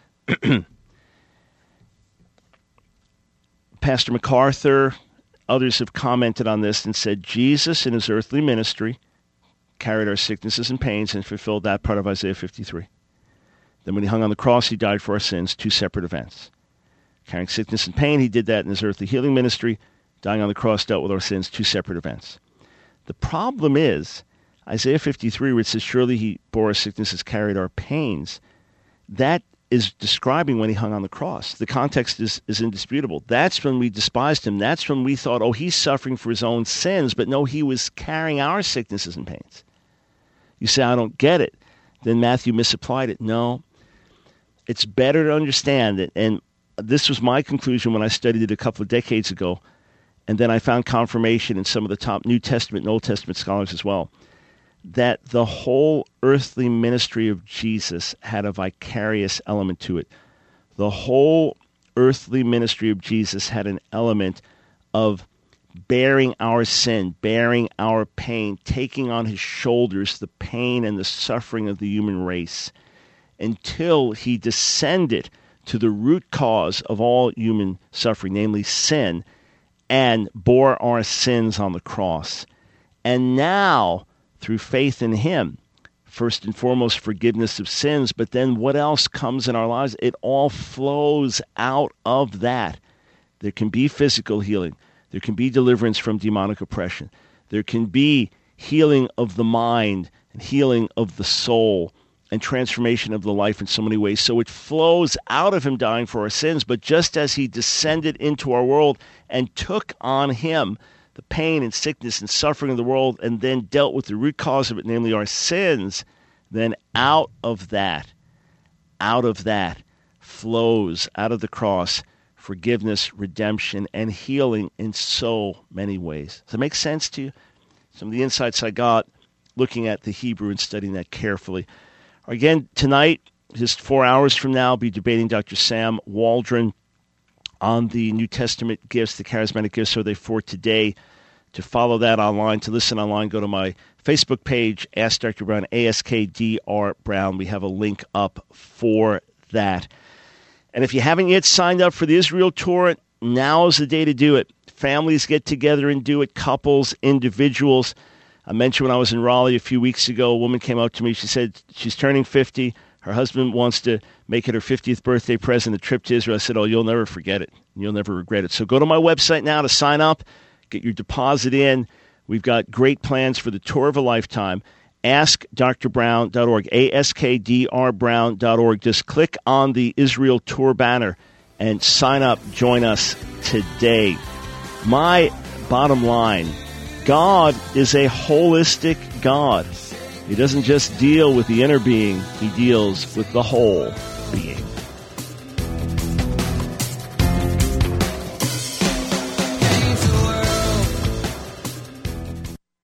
A: Pastor MacArthur, others have commented on this and said Jesus in his earthly ministry carried our sicknesses and pains and fulfilled that part of Isaiah 53. Then when he hung on the cross, he died for our sins, two separate events. Carrying sickness and pain, he did that in his earthly healing ministry. Dying on the cross dealt with our sins, two separate events. The problem is, Isaiah 53, where it says, surely he bore our sicknesses, carried our pains, that is describing when he hung on the cross. The context is indisputable. That's when we despised him. That's when we thought, oh, he's suffering for his own sins. But no, he was carrying our sicknesses and pains. You say, I don't get it. Then Matthew misapplied it. No, it's better to understand it. And this was my conclusion when I studied it a couple of decades ago, and then I found confirmation in some of the top New Testament and Old Testament scholars as well, that the whole earthly ministry of Jesus had a vicarious element to it. The whole earthly ministry of Jesus had an element of bearing our sin, bearing our pain, taking on his shoulders the pain and the suffering of the human race until he descended to the root cause of all human suffering, namely sin, and bore our sins on the cross. And now, through faith in him, first and foremost, forgiveness of sins, but then what else comes in our lives? It all flows out of that. There can be physical healing. There can be deliverance from demonic oppression. There can be healing of the mind and healing of the soul and transformation of the life in so many ways. So it flows out of him dying for our sins, but just as he descended into our world and took on him the pain and sickness and suffering of the world and then dealt with the root cause of it, namely our sins, then out of that flows, out of the cross, forgiveness, redemption, and healing in so many ways. Does that make sense to you? Some of the insights I got looking at the Hebrew and studying that carefully. Again, tonight, just 4 hours from now, I'll be debating Dr. Sam Waldron on the New Testament gifts, the charismatic gifts. Are they for today? To follow that online, to listen online, go to my Facebook page, Ask Dr. Brown, AskDR Brown. We have a link up for that. And if you haven't yet signed up for the Israel Tour, now is the day to do it. Families get together and do it, couples, individuals. I mentioned when I was in Raleigh a few weeks ago, a woman came up to me. She said she's turning 50. Her husband wants to make it her 50th birthday present, a trip to Israel. I said, oh, you'll never forget it. You'll never regret it. So go to my website now to sign up, get your deposit in. We've got great plans for the tour of a lifetime. AskDrBrown.org, AskDrBrown.org. Just click on the Israel Tour banner and sign up. Join us today. My bottom line, God is a holistic God. He doesn't just deal with the inner being, he deals with the whole being.